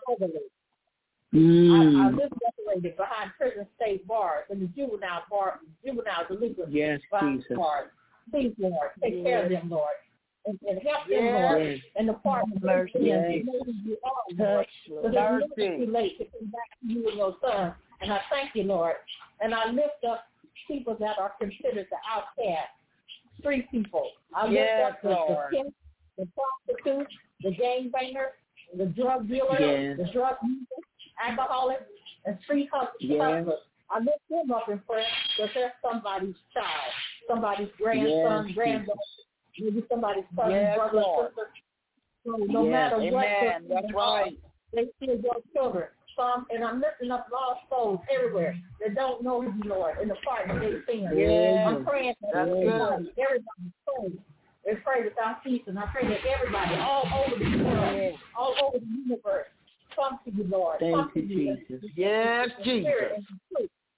Mm. I, I live separated behind prison state bars and the juvenile bar, juvenile delinquent yes, bars. Please, Lord, take yes. care of them, Lord, and, and help them, yes. Lord, and the pardon mercy. Yes. You are, Lord, but it's never too late to come back to you and your son. And I thank you, Lord. And I lift up people that are considered the outcast, street people. I lift yes, up the, the pimps, the prostitutes, the gangbangers, the drug dealers, yes. the drug users, alcoholics, and street hustlers. Yes. I lift them up in prayer because they're somebody's child, somebody's grandson, yes. granddaughter, maybe somebody's cousin, yes, brother, Lord. sister. So no yes. matter Amen. what, that's right. They still your children. Some, and I'm lifting up lost souls everywhere that don't know you, Lord, in the part of their sin. Yes. I'm praying for that's everybody. Good. Everybody's praying. They pray without cease, and I pray that everybody, all over the world, yes. all over the universe, come to you, Lord. Thank come you, to you. Jesus. Yes, Jesus.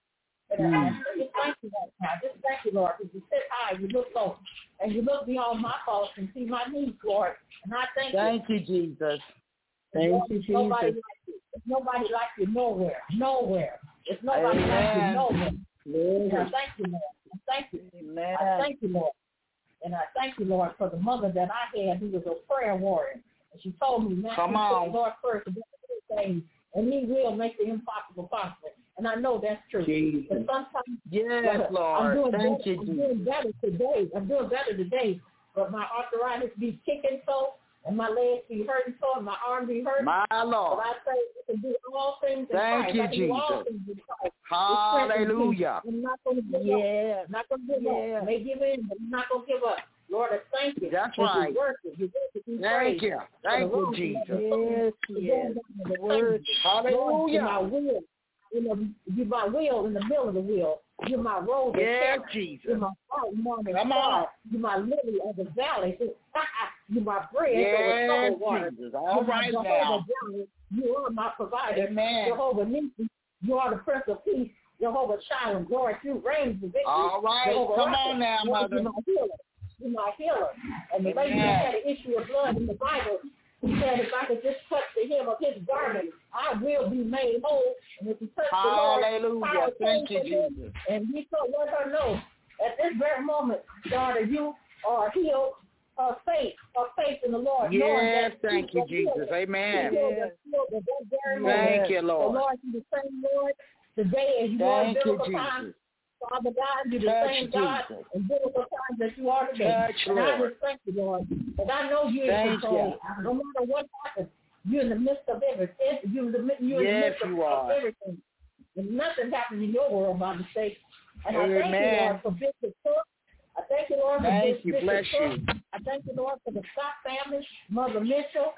And I just thank you right now. Just thank you, Lord, because you sit high, you look low, and you look beyond my faults and see my needs, Lord. And I thank, thank you. Thank you, Jesus. Thank Lord, you, Jesus. Nobody like you. There's nobody like you nowhere. Nowhere. There's nobody Amen. Like you nowhere. And I thank you, Lord. I thank you. Amen. I thank you, Lord. And I thank you, Lord, for the mother that I had who was a prayer warrior. And she told me, man, Come on. the Lord first to do things, and he will make the impossible possible. And I know that's true. Jesus. But sometimes, yes, Lord. I'm doing thank better, you, I'm Jesus. doing better today. I'm doing better today. But my arthritis be kicking so, and my legs be hurting so, and my arm be hurting. My Lord. But I say you can do all things in Thank Christ. you, I can Jesus. do all things in Christ. Hallelujah. I'm not going to give yeah. up. I'm not going to give yeah. up. I may give in, but I'm not going to give up. Lord, I thank you. That's right. You're working. You're working. Thank you. Thank you, Jesus. Yes, yes. The word. Hallelujah. You're my will. You know, you're my will in the middle of the wheel. You're my road. Yes, Jesus. You're my bright morning Come star. on. You're my lily of the valley. You're my bread yes, over troubled water. Jesus. All right now. You are my provider. Amen. Jehovah Nissi. You are the Prince of Peace. Jehovah Shalom. Lord, you reign the victory. All right. Jehovah Come Rapha. on now, Mother. You're my healer. You're my healer. And the lady that had an issue of blood in the Bible, he said, if I could just touch the hem of his garment, I will be made whole. And if you touch Hallelujah. the Lord, Hallelujah. Thank you, Jesus. And he told let her know, at this very moment, daughter, you are healed of faith, of faith in the Lord. Yes, thank you, Jesus. Healed. Amen. Healed, healed at that very thank moment. you, Lord. The Lord, you the same Lord today as you thank are you, Jesus. Father God, you're the touch same Jesus. God and biblical times that you are today. Touch, and Lord. I just thank you, Lord. And I know you're in control. You. No matter what happens, you're in the midst of everything. You're in the, you're in yes, the midst you of, are. of everything. And nothing happens in your world by mistake. And Amen. I thank you, Lord, for Bishop Cook. I thank you, Lord, for thank Bishop you. Bless Cook. you. I thank you, Lord, for the Scott family, Mother Mitchell,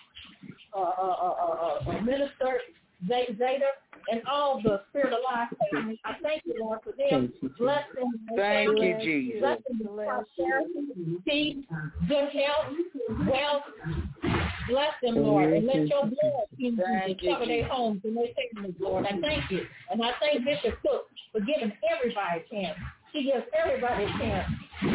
uh, uh, uh, uh, uh, Minister Zayder, and all the Spirit of Life family. I thank you, Lord, for them. Bless them. Thank family. you, Jesus. Bless them with prosperity, peace, good health, wealth. Bless them, Lord, and let your blood continue to cover their homes and their families, Lord. I thank you. And I thank Bishop Cook for giving everybody a chance. She gives everybody a chance.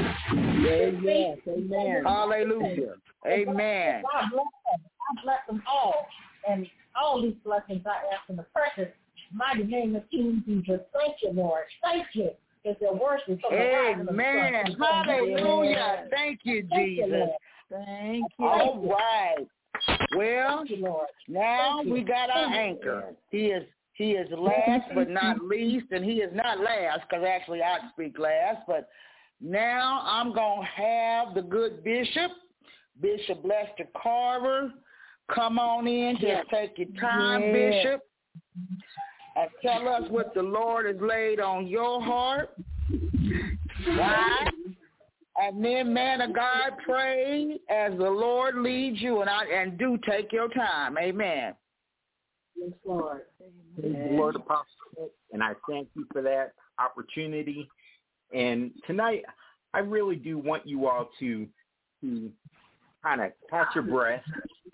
Yes, amen. Hallelujah. Amen. God bless them. God bless them all. And all these blessings I ask in the precious, mighty name of King Jesus. Thank you, Lord. Thank you. Because they're worship from the rising of the sun. Amen. Hallelujah. Thank you, Jesus. Thank you. All right. Well, Thank you, Lord. now we got our anchor. He is he is last but not least, and he is not last because actually I speak last. But now I'm going to have the good bishop, Bishop Lester Carver, come on in. Just take your time, yeah. Bishop, and tell us what the Lord has laid on your heart. Right? And then, man of God, pray as the Lord leads you, and I and do take your time. Amen. Yes, Lord. Praise the Lord, Apostle, and I thank you for that opportunity. And tonight, I really do want you all to, to kind of catch your breath.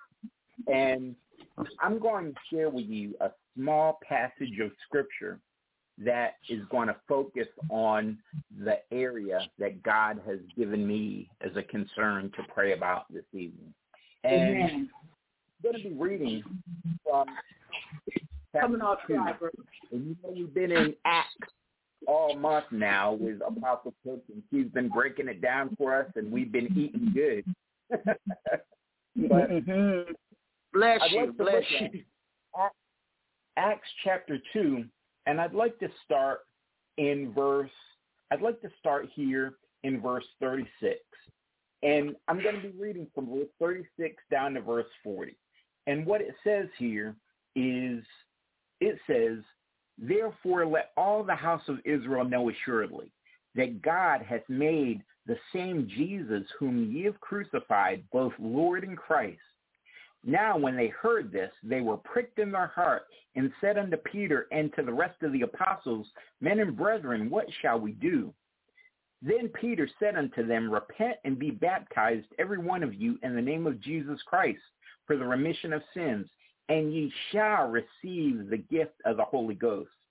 And I'm going to share with you a small passage of Scripture that is going to focus on the area that God has given me as a concern to pray about this evening. And Amen. I'm going to be reading from Coming off two. And you know we've been in Acts all month now with Apostle Cook, and she's been breaking it down for us, and we've been eating good. But mm-hmm. Bless I'd you, like to bless look you. at Acts chapter two, and I'd like to start in verse, I'd like to start here in verse thirty-six. And I'm going to be reading from verse thirty-six down to verse forty. And what it says here is, it says, "Therefore let all the house of Israel know assuredly that God hath made the same Jesus whom ye have crucified, both Lord and Christ. Now when they heard this, they were pricked in their heart, and said unto Peter and to the rest of the apostles, Men and brethren, what shall we do? Then Peter said unto them, Repent and be baptized, every one of you, in the name of Jesus Christ, for the remission of sins, and ye shall receive the gift of the Holy Ghost.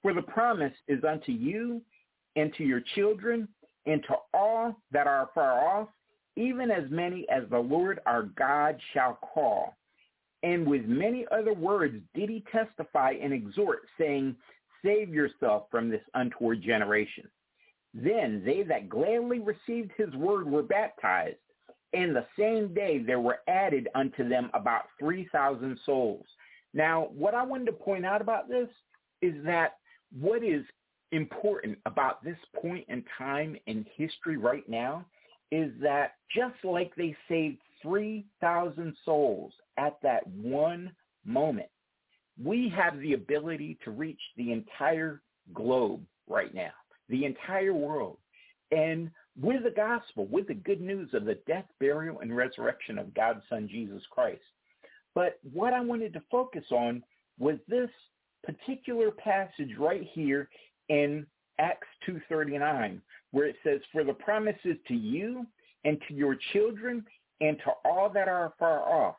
For the promise is unto you and to your children and to all that are far off, even as many as the Lord our God shall call. And with many other words did he testify and exhort, saying, Save yourself from this untoward generation. Then they that gladly received his word were baptized, and the same day there were added unto them about three thousand souls. Now, what I wanted to point out about this is that what is important about this point in time in history right now is that just like they saved three thousand souls at that one moment, we have the ability to reach the entire globe right now, the entire world. And with the gospel, with the good news of the death, burial, and resurrection of God's Son, Jesus Christ. But what I wanted to focus on was this particular passage right here in Acts two thirty-nine, where it says, For the promise is to you and to your children and to all that are far off,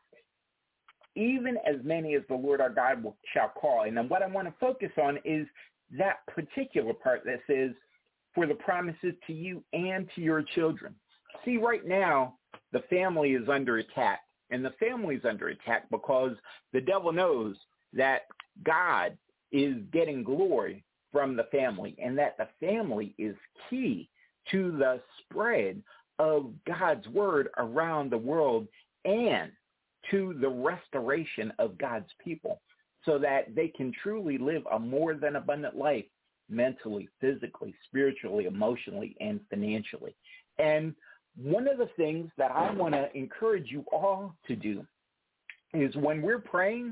even as many as the Lord our God will, shall call. And then what I want to focus on is that particular part that says, for the promises to you and to your children. See, right now, the family is under attack. And the family is under attack because the devil knows that God is getting glory from the family and that the family is key to the spread of God's word around the world and to the restoration of God's people so that they can truly live a more than abundant life mentally, physically, spiritually, emotionally, and financially. And one of the things that I want to encourage you all to do is when we're praying,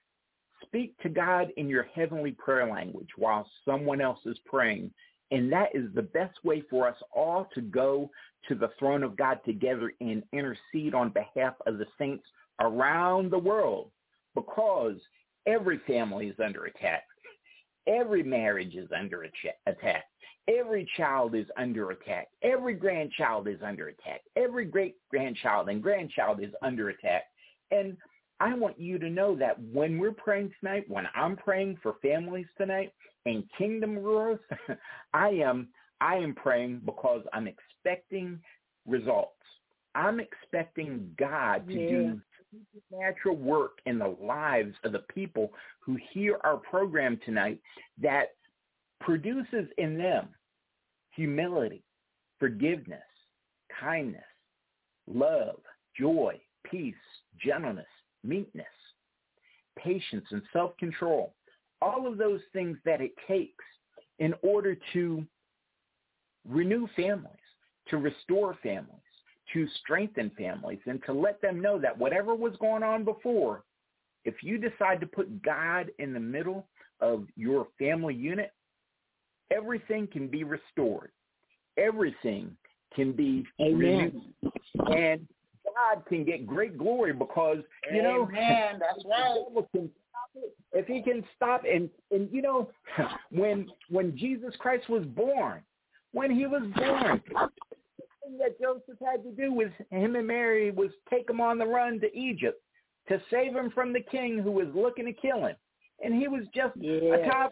speak to God in your heavenly prayer language while someone else is praying. And that is the best way for us all to go to the throne of God together and intercede on behalf of the saints around the world, because every family is under attack. Every marriage is under attack. Every child is under attack. Every grandchild is under attack. Every great-grandchild and grandchild is under attack. And I want you to know that when we're praying tonight, when I'm praying for families tonight and kingdom growth, I am I am praying because I'm expecting results. I'm expecting God to yeah. do supernatural work in the lives of the people who hear our program tonight that produces in them humility, forgiveness, kindness, love, joy, peace, gentleness, meekness, patience, and self-control. All of those things that it takes in order to renew families, to restore families, to strengthen families, and to let them know that whatever was going on before, if you decide to put God in the middle of your family unit, everything can be restored. Everything can be Amen. renewed. And God can get great glory because, you know, Amen. That's right. If he can stop and, and you know, when when Jesus Christ was born, when he was born, the thing that Joseph had to do with him and Mary was take him on the run to Egypt to save him from the king who was looking to kill him. And he was just yeah. a top.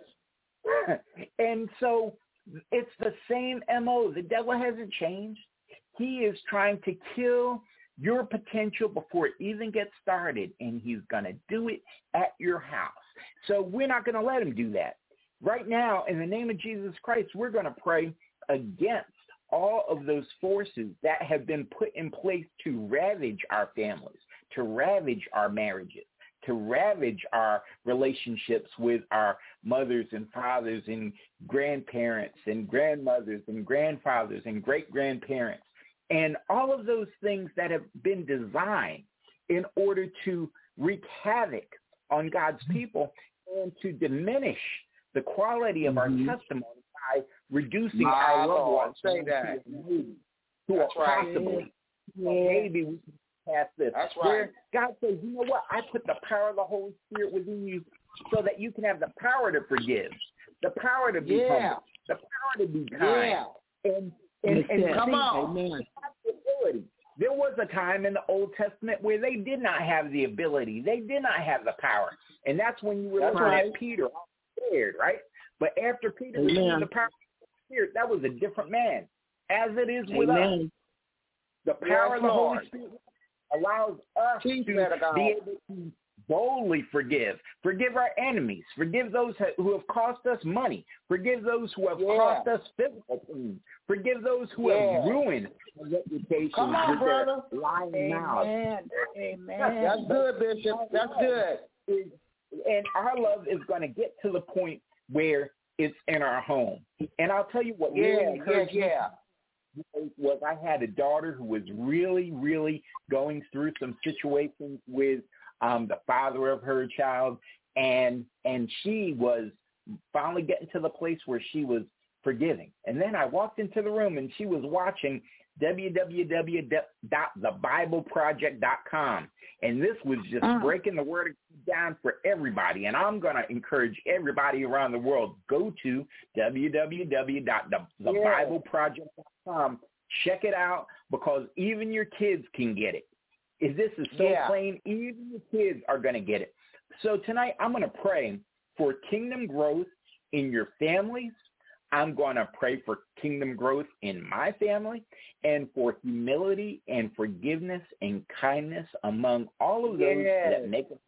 And so it's the same M O. The devil hasn't changed. He is trying to kill your potential before it even gets started, and he's going to do it at your house. So we're not going to let him do that. Right now, in the name of Jesus Christ, we're going to pray against all of those forces that have been put in place to ravage our families, to ravage our marriages, to ravage our relationships with our mothers and fathers and grandparents and grandmothers and grandfathers and great-grandparents. And all of those things that have been designed in order to wreak havoc on God's people and to diminish the quality of mm-hmm. our testimony by reducing My our Lord, loved ones say that. to That's a right. possibly. Yeah. Maybe we can pass this. That's Where right. God says, you know what? I put the power of the Holy Spirit within you so that you can have the power to forgive, the power to be Yeah. humble, the power to be kind. Yeah. And And, and Come see, on. Amen. There was a time in the Old Testament where they did not have the ability. They did not have the power. And that's when you were That's looking right. at Peter all scared, right? But after Peter Amen. received the power of the Spirit, that was a different man. As it is with Amen. us, the power Yes, of the Lord. Holy Spirit allows us Teach to that, God. be able to boldly forgive. Forgive our enemies. Forgive those who have cost us money. Forgive those who have Yeah. cost us physical things. Forgive those who Yeah. have ruined our reputation Come on, with brother. their lying mouths. Amen. Amen. That's good, Bishop. That's good. Is, and our love is going to get to the point where it's in our home. And I'll tell you what Yeah, really yeah, encouraged yeah. me was I had a daughter who was really, really going through some situations with um, the father of her child, and and she was finally getting to the place where she was forgiving. And then I walked into the room, and she was watching w w w dot the bible project dot com, and this was just Mm. breaking the word down for everybody. And I'm going to encourage everybody around the world, go to w w w dot the bible project dot com. Check it out, because even your kids can get it. If this is so Yeah. plain, even the kids are going to get it. So tonight I'm going to pray for kingdom growth in your families. I'm going to pray for kingdom growth in my family, and for humility and forgiveness and kindness among all of those Yes. that make it,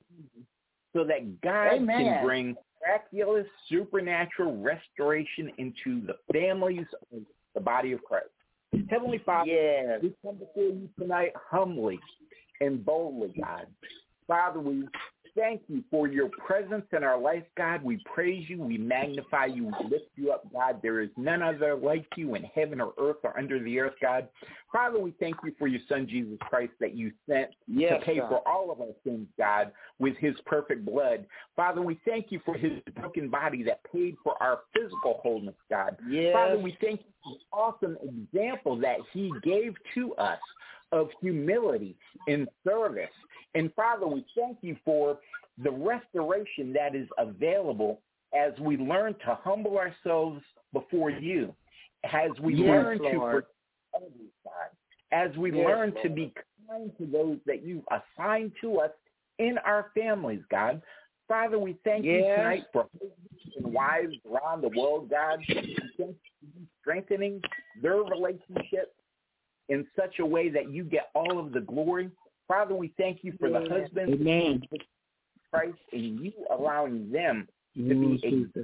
so that God Amen. can bring miraculous, supernatural restoration into the families of the body of Christ. Heavenly Father, Yes. we come before you tonight humbly and boldly, God. Father, we thank you for your presence in our life, God. We praise you. We magnify you. We lift you up, God. There is none other like you in heaven or earth or under the earth, God. Father, we thank you for your son, Jesus Christ, that you sent Yes, to pay God. for all of our sins, God, with his perfect blood. Father, we thank you for his broken body that paid for our physical wholeness, God. Yes. Father, we thank you for the awesome example that he gave to us of humility and service. And Father, we thank you for the restoration that is available as we learn to humble ourselves before you, as we Yes, learn Lord. to forgive others, God, as we Yes, learn Lord. to be kind to those that you've assigned to us in our families, God. Father, we thank you Yes. tonight for husbands and wives around the world, God. We thank you for strengthening their relationship in such a way that you get all of the glory. Father, we thank you for the Yes. husbands Amen. of Christ, and you allowing them to Lord be Jesus.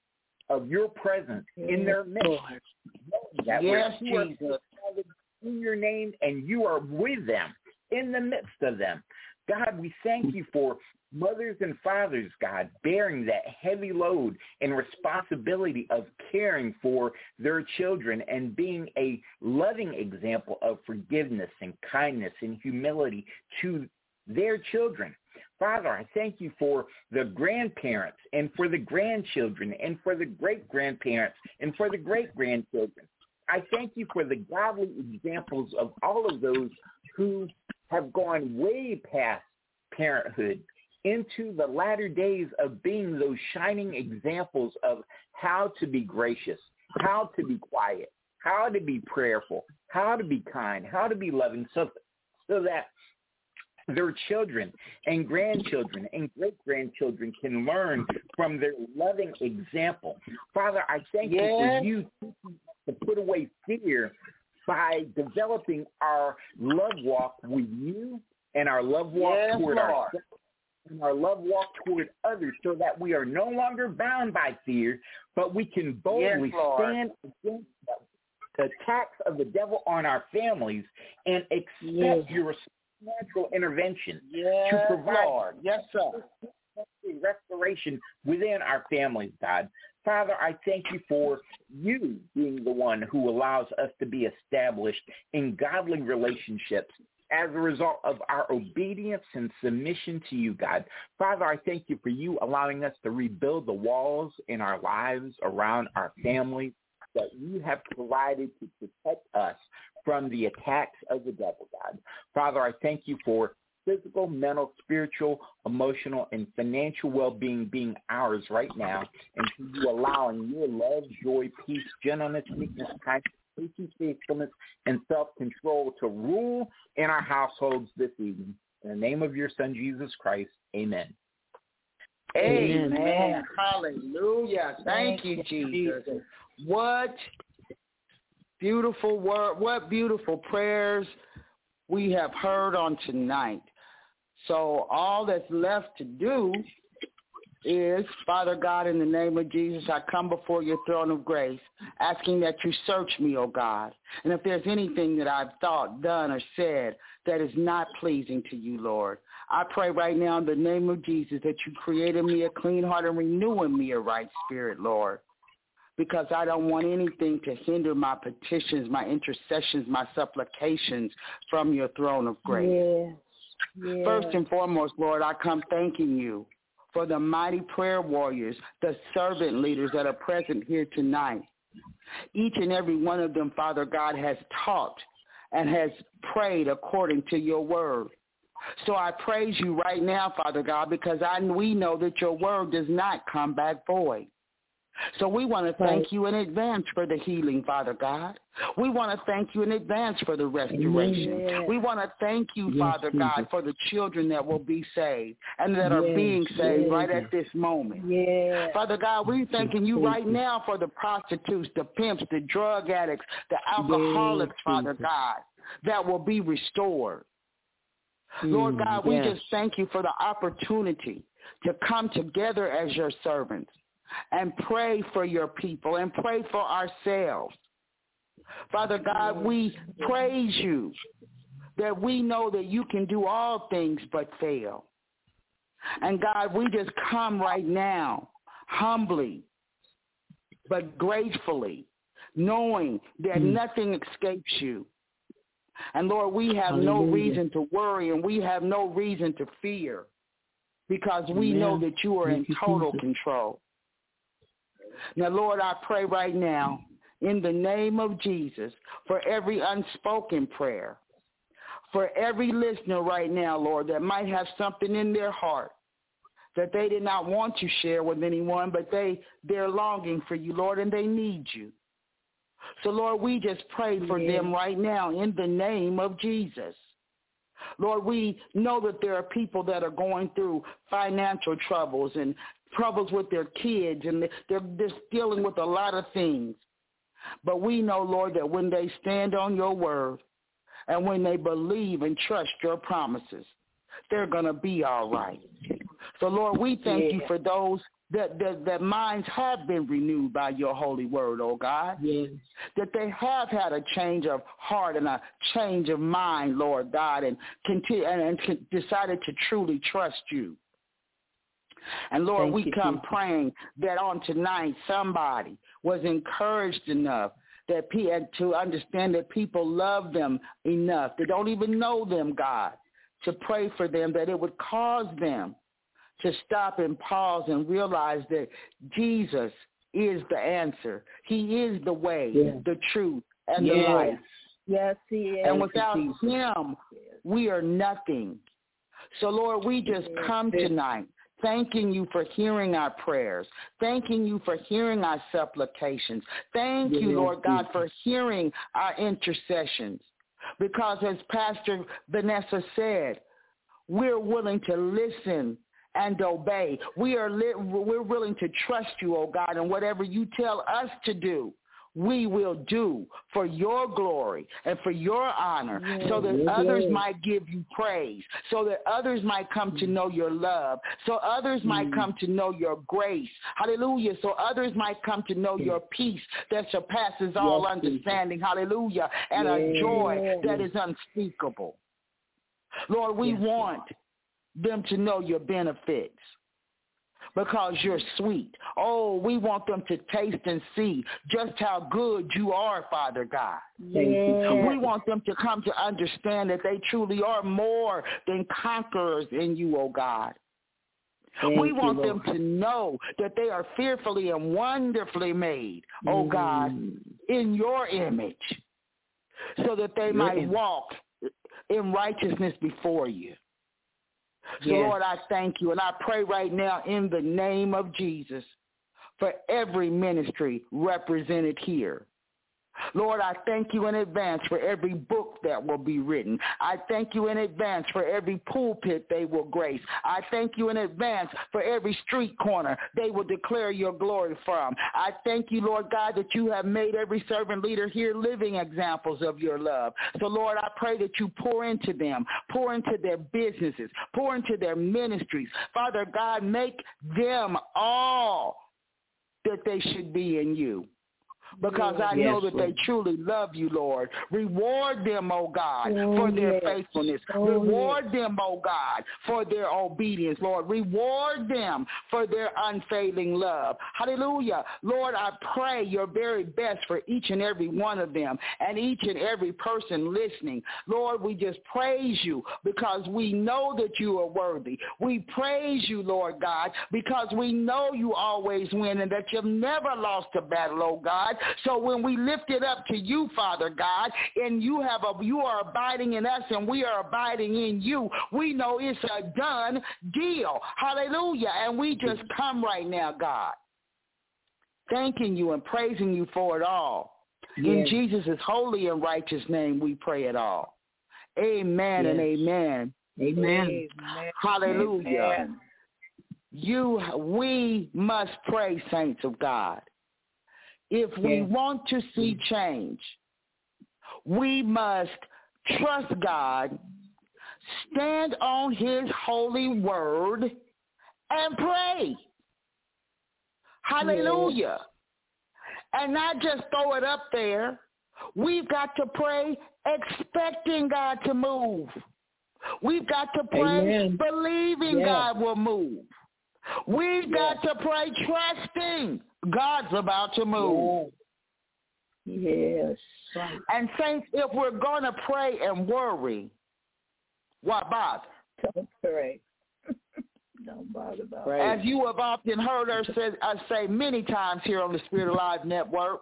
a, of your presence in their midst. Lord. That Yes, where two are Jesus. gathered in your name, and you are with them, in the midst of them. God, we thank you for mothers and fathers, God, bearing that heavy load and responsibility of caring for their children and being a loving example of forgiveness and kindness and humility to their children. Father, I thank you for the grandparents and for the grandchildren and for the great-grandparents and for the great-grandchildren. I thank you for the godly examples of all of those who have gone way past parenthood into the latter days of being those shining examples of how to be gracious, how to be quiet, how to be prayerful, how to be kind, how to be loving, so, so that their children and grandchildren and great-grandchildren can learn from their loving example. Father, I thank Yes. you for you to put away fear by developing our love walk with you and our love walk Yes, toward Lord. ourselves and our love walk toward others, so that we are no longer bound by fear, but we can boldly Yes, Lord. stand against the attacks of the devil on our families and expect Yes. your supernatural intervention Yes, to provide Lord. Yes, sir. restoration within our families, God. Father, I thank you for you being the one who allows us to be established in godly relationships as a result of our obedience and submission to you, God. Father, I thank you for you allowing us to rebuild the walls in our lives around our families that you have provided to protect us from the attacks of the devil, God. Father, I thank you for physical, mental, spiritual, emotional, and financial well-being being ours right now, and for you allowing your love, joy, peace, gentleness, meekness, kindness, patience, faithfulness, and self-control to rule in our households this evening. In the name of your Son, Jesus Christ, amen. Amen. Amen. Hallelujah. Thank, Thank you, Jesus. Jesus. What beautiful word, what beautiful prayers we have heard on tonight. So all that's left to do is, Father God, in the name of Jesus, I come before your throne of grace, asking that you search me, oh God. And if there's anything that I've thought, done, or said that is not pleasing to you, Lord, I pray right now in the name of Jesus that you created me a clean heart and renewing me a right spirit, Lord, because I don't want anything to hinder my petitions, my intercessions, my supplications from your throne of grace. Yeah. Yeah. First and foremost, Lord, I come thanking you for the mighty prayer warriors, the servant leaders that are present here tonight. Each and every one of them, Father God, has taught and has prayed according to your word. So I praise you right now, Father God, because I we know that your word does not come back void. So we want to thank right. you in advance for the healing, Father God. We want to thank you in advance for the restoration. Amen. We want to thank you, yes, Father Jesus. God, for the children that will be saved and that yes, are being saved yes. right at this moment. Yes. Father God, we're thanking you right now for the prostitutes, the pimps, the drug addicts, the alcoholics, yes, Father Jesus. God, that will be restored. Mm, Lord God, we yes. just thank you for the opportunity to come together as your servants and pray for your people and pray for ourselves. Father God, we praise you that we know that you can do all things but fail. And God, we just come right now humbly but gratefully, knowing that mm. nothing escapes you. And Lord, we have Hallelujah. no reason to worry and we have no reason to fear because we Amen. know that you are Thank in total you, control. Now, Lord, I pray right now in the name of Jesus for every unspoken prayer, for every listener right now, Lord, that might have something in their heart that they did not want to share with anyone, but they, they're longing for you, Lord, and they need you. So, Lord, we just pray for yeah. them right now in the name of Jesus. Lord, we know that there are people that are going through financial troubles and troubles with their kids, and they're just dealing with a lot of things. But we know, Lord, that when they stand on your word and when they believe and trust your promises, they're going to be all right. So, Lord, we thank yeah. you for those that, that, that minds have been renewed by your holy word, oh God, yes. that they have had a change of heart and a change of mind, Lord God, and, continue, and, and decided to truly trust you. And, Lord, Thank we you, come Jesus. praying that on tonight somebody was encouraged enough that to understand that people love them enough, that don't even know them, God, to pray for them, that it would cause them to stop and pause and realize that Jesus is the answer. He is the way, yes. the truth, and yes. the life. Yes, he is. And without him, we are nothing. So, Lord, we just yes. come tonight thanking you for hearing our prayers, thanking you for hearing our supplications. Thank yes. you, Lord God, for hearing our intercessions. Because as Pastor Vanessa said, we're willing to listen and obey. We are li- we're willing to trust you, oh God, and whatever you tell us to do, we will do for your glory and for your honor, yes, so that yes, others yes. might give you praise, so that others might come to know your love, so others mm. might come to know your grace. Hallelujah. So others might come to know your peace that surpasses all yes, understanding. Jesus. Hallelujah. And yes. a joy that is unspeakable. Lord, we yes. want them to know your benefits because you're sweet. Oh, we want them to taste and see just how good you are, Father God. Yeah. We want them to come to understand that they truly are more than conquerors in you, oh God. Thank we want you, them to know that they are fearfully and wonderfully made, oh God, mm. in your image, so that they your might image. walk in righteousness before you. So, yes. Lord, I thank you, and I pray right now in the name of Jesus for every ministry represented here. Lord, I thank you in advance for every book that will be written. I thank you in advance for every pulpit they will grace. I thank you in advance for every street corner they will declare your glory from. I thank you, Lord God, that you have made every servant leader here living examples of your love. So, Lord, I pray that you pour into them, pour into their businesses, pour into their ministries. Father God, make them all that they should be in you. Because I yes, know that Lord. they truly love you, Lord. Reward them, oh God, oh, for their yes. faithfulness. Oh, Reward yes. them, oh God, for their obedience, Lord. Reward them for their unfailing love. Hallelujah. Lord, I pray your very best for each and every one of them and each and every person listening. Lord, we just praise you because we know that you are worthy. We praise you, Lord God, because we know you always win and that you've never lost a battle, oh God. So when we lift it up to you, Father God, and you have a, you are abiding in us and we are abiding in you, we know it's a done deal. Hallelujah. And we just come right now, God, thanking you and praising you for it all. Yes. In Jesus' holy and righteous name, we pray it all. Amen. Yes. And amen. Amen. Amen. Hallelujah. Amen. You, we must pray, saints of God. If we yes. want to see change, we must trust God, stand on his holy word, and pray. Hallelujah. Yes. And not just throw it up there. We've got to pray expecting God to move. We've got to pray Amen. believing yes. God will move. We've yes. got to pray trusting God's about to move. Yes. yes. And saints, if we're going to pray and worry, why bother? Don't pray. Don't bother about it. As you have often heard us say, us say many times here on the Spirit Alive Network,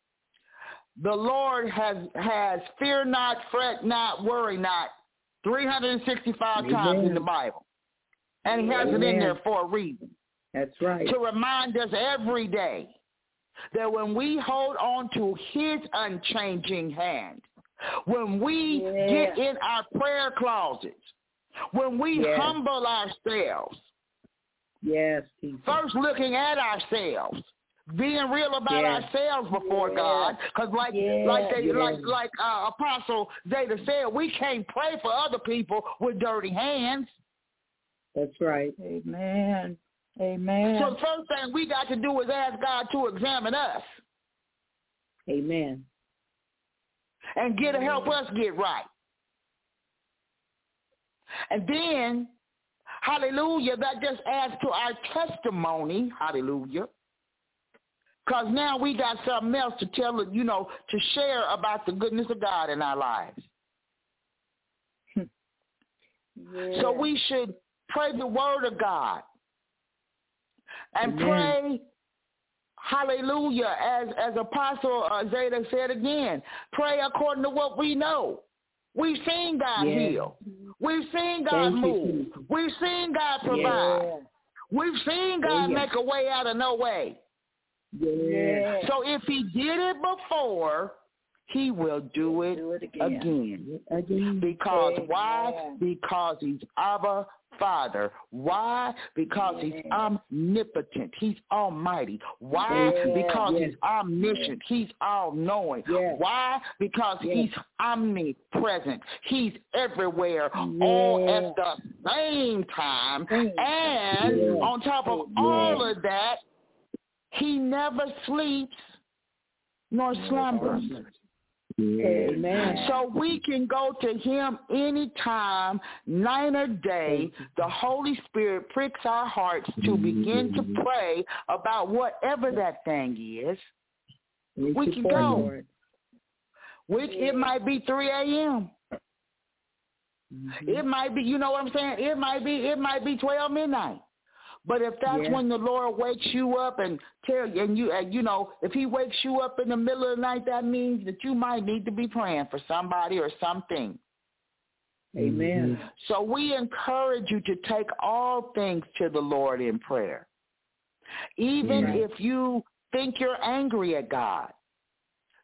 the Lord has, has fear not, fret not, worry not, three hundred sixty-five Amen. Times in the Bible. And he has Amen. It in there for a reason. That's right. To remind us every day that when we hold on to his unchanging hand, when we yeah. get in our prayer closets, when we yes. humble ourselves, yes, Jesus. First looking at ourselves, being real about yes. ourselves before yes. God, because like yes. like they yes. like like uh, Apostle Zeta said, we can't pray for other people with dirty hands. That's right. Amen. Amen. So the first thing we got to do is ask God to examine us. Amen. And get to help us get right. And then, hallelujah, that just adds to our testimony, hallelujah, because now we got something else to tell, you know, to share about the goodness of God in our lives. Yeah. So we should pray the word of God. And Amen. Pray, hallelujah, as as Apostle uh, Zeta said again, pray according to what we know. We've seen God yeah. heal. We've seen God Thank move. you. We've seen God provide. Yeah. We've seen God oh, yeah. make a way out of no way. Yeah. So if he did it before, he will do it, do it again. again. again. Because Amen. why? Because he's Abba Father. Why? Because yeah. he's omnipotent. He's almighty. Why? Yeah. Because yeah. he's omniscient. He's all-knowing. Yeah. Why? Because yeah. he's omnipresent. He's everywhere, yeah. all at the same time. And yeah. on top of yeah. all of that, he never sleeps nor slumbers. Amen. So we can go to him anytime, night or day. The Holy Spirit pricks our hearts to begin to pray about whatever that thing is. We can go. Which it might be three a.m. It might be, you know what I'm saying? It might be, it might be twelve midnight. But if that's yeah. when the Lord wakes you up and tell you, and you, and you know, if he wakes you up in the middle of the night, that means that you might need to be praying for somebody or something. Amen. So we encourage you to take all things to the Lord in prayer. Even yeah. if you think you're angry at God,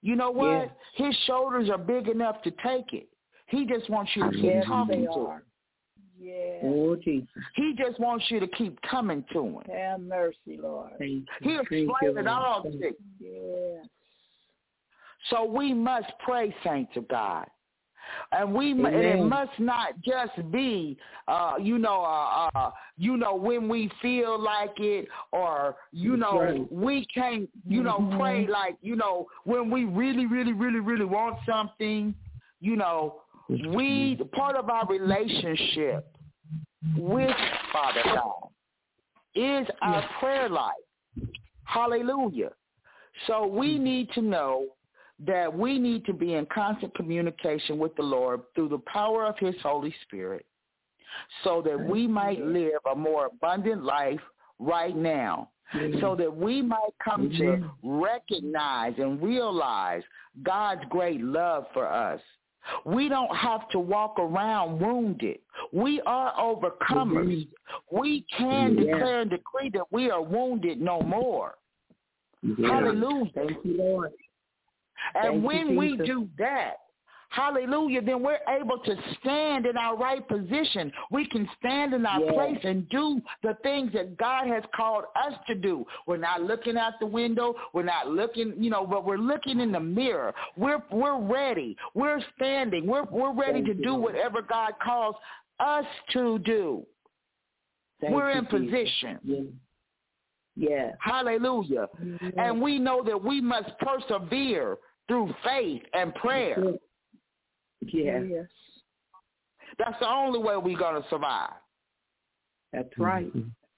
You know what? Yeah. His shoulders are big enough to take it. He just wants you to keep Yes, talking they to are. him. Yeah. Oh, Jesus. He just wants you to keep coming to him. Have mercy, Lord. Thank He'll you. explain Thank you, it all to Lord. you. Yes. So we must pray, saints of God. And we Amen. and it must not just be, uh, you know, uh, uh, you know, when we feel like it, or you know, right. we can't, you know, Mm-hmm. pray like, you know, when we really, really, really, really want something, you know, we part of our relationship with Father God is our Yes. prayer life. Hallelujah. So we need to know that we need to be in constant communication with the Lord through the power of his Holy Spirit so that we might live a more abundant life right now, Amen. so that we might come Amen. to recognize and realize God's great love for us. We don't have to walk around wounded. We are overcomers. Amen. We can Yeah. declare and decree that we are wounded no more. Yeah. Hallelujah. Thank you, Lord. And Thank when you, we Jesus. do that, hallelujah, then we're able to stand in our right position. We can stand in our Yes. place and do the things that God has called us to do. We're not looking out the window. We're not looking, you know, but we're looking in the mirror. We're we're ready. We're standing. We're we're ready Thank to you, do Lord. whatever God calls us to do. Thank we're you, in Jesus. position. Yeah. Yeah. Hallelujah. Mm-hmm. And we know that we must persevere through faith and prayer. Yeah. Yes. That's the only way we're going to survive. That's right.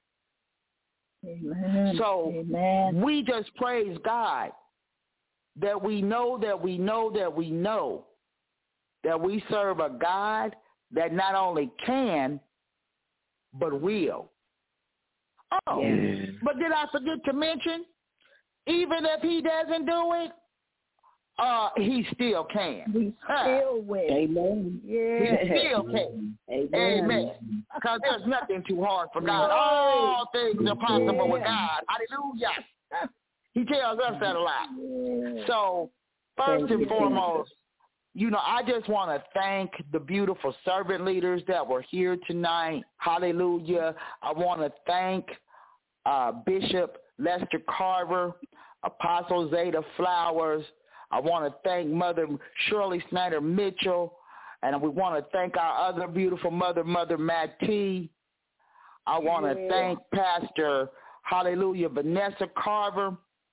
Amen. So Amen. we just praise God that we know that we know that we know that we serve a God that not only can, but will. Oh, Yeah. but did I forget to mention, even if he doesn't do it, uh, he still can. We still win. Amen. Yeah. He still can. Amen. Amen. Because there's nothing too hard for God. All things are possible Yeah. with God. Hallelujah. He tells us that a lot. Yeah. So first Thank and you, foremost, you know, I just want to thank the beautiful servant leaders that were here tonight. Hallelujah. I want to thank uh, Bishop Lester Carver, Apostle Zeta Flowers. I want to thank Mother Shirley Snyder Mitchell. And we want to thank our other beautiful mother, Mother Mattee. I want to Yeah. thank Pastor, hallelujah, Vanessa Carver.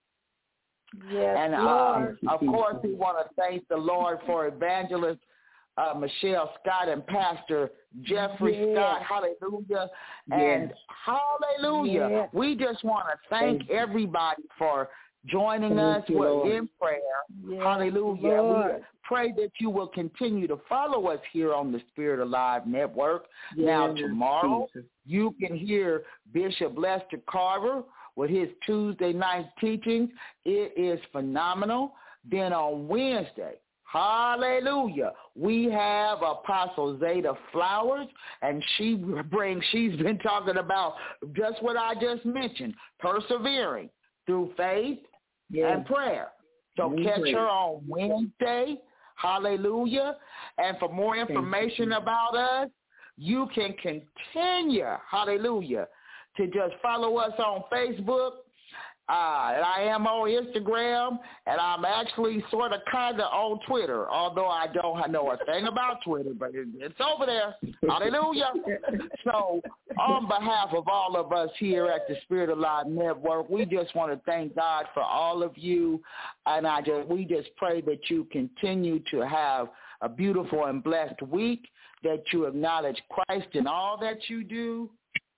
Yes, And uh, Lord. of course, we want to thank the Lord for Evangelist uh, Michelle Scott and Pastor Jeffrey Yeah. Scott. Hallelujah. Yeah. And hallelujah. Yeah. We just want to thank Thank you. everybody for joining Thank us you, with Lord. in prayer. Yes, Hallelujah. Lord. We pray that you will continue to follow us here on the Spirit Alive Network. Yes, Now, tomorrow, Jesus. you can hear Bishop Lester Carver with his Tuesday night teachings. It is phenomenal. Then on Wednesday, hallelujah, we have Apostle Zeta Flowers, and she brings, she's been talking about just what I just mentioned, persevering through faith Yes. and prayer. So Mm, catch great. her on Wednesday. Hallelujah. And for more information about us, you can continue, hallelujah, to just follow us on Facebook. Uh, and I am on Instagram, and I'm actually sort of kind of on Twitter, although I don't know a thing about Twitter, but it, it's over there. Hallelujah. So on behalf of all of us here at the Spirit Alive Network, we just want to thank God for all of you, and I just we just pray that you continue to have a beautiful and blessed week, that you acknowledge Christ in all that you do.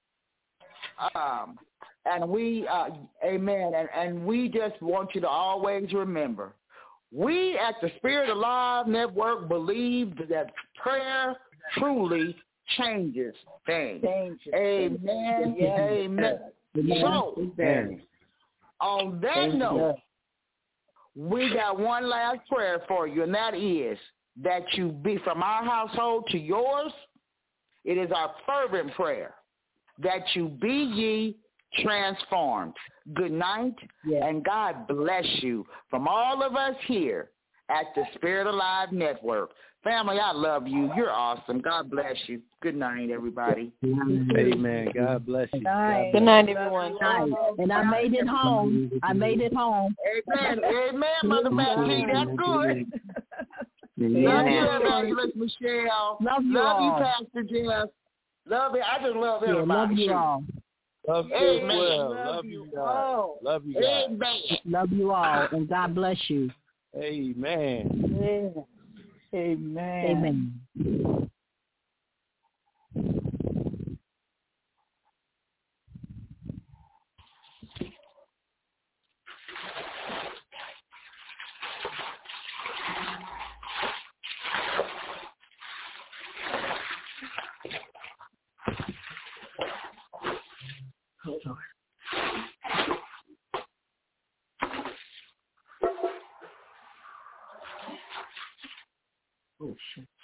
Um, and we, uh, amen, and, and we just want you to always remember, we at the Spirit Alive Network believe that prayer truly changes things. Changes. Amen, Yes. amen. Amen. So, Amen. on that Thank you. note, we got one last prayer for you, and that is that you be from our household to yours. It is our fervent prayer that you be ye transformed. good night, yes. and God bless you from all of us here at the Spirit Alive Network. Family, I love you. You're awesome. God bless you. Good night, everybody. Amen. God bless you. Good night, Good night everyone. Good night. And I made it home. I made it home. Amen. Amen, Mother Mattie. That's good. Yeah. Love you, Evangelist Michelle. Love you love all. you, Pastor Jeff. Love you. I just love Yeah, everybody. love you all. Love you as Amen. well. Love Love you you guys. all. Love you guys. Amen. Love you all, and God bless you. Amen. Amen. Amen. Hold on. Oh, shit.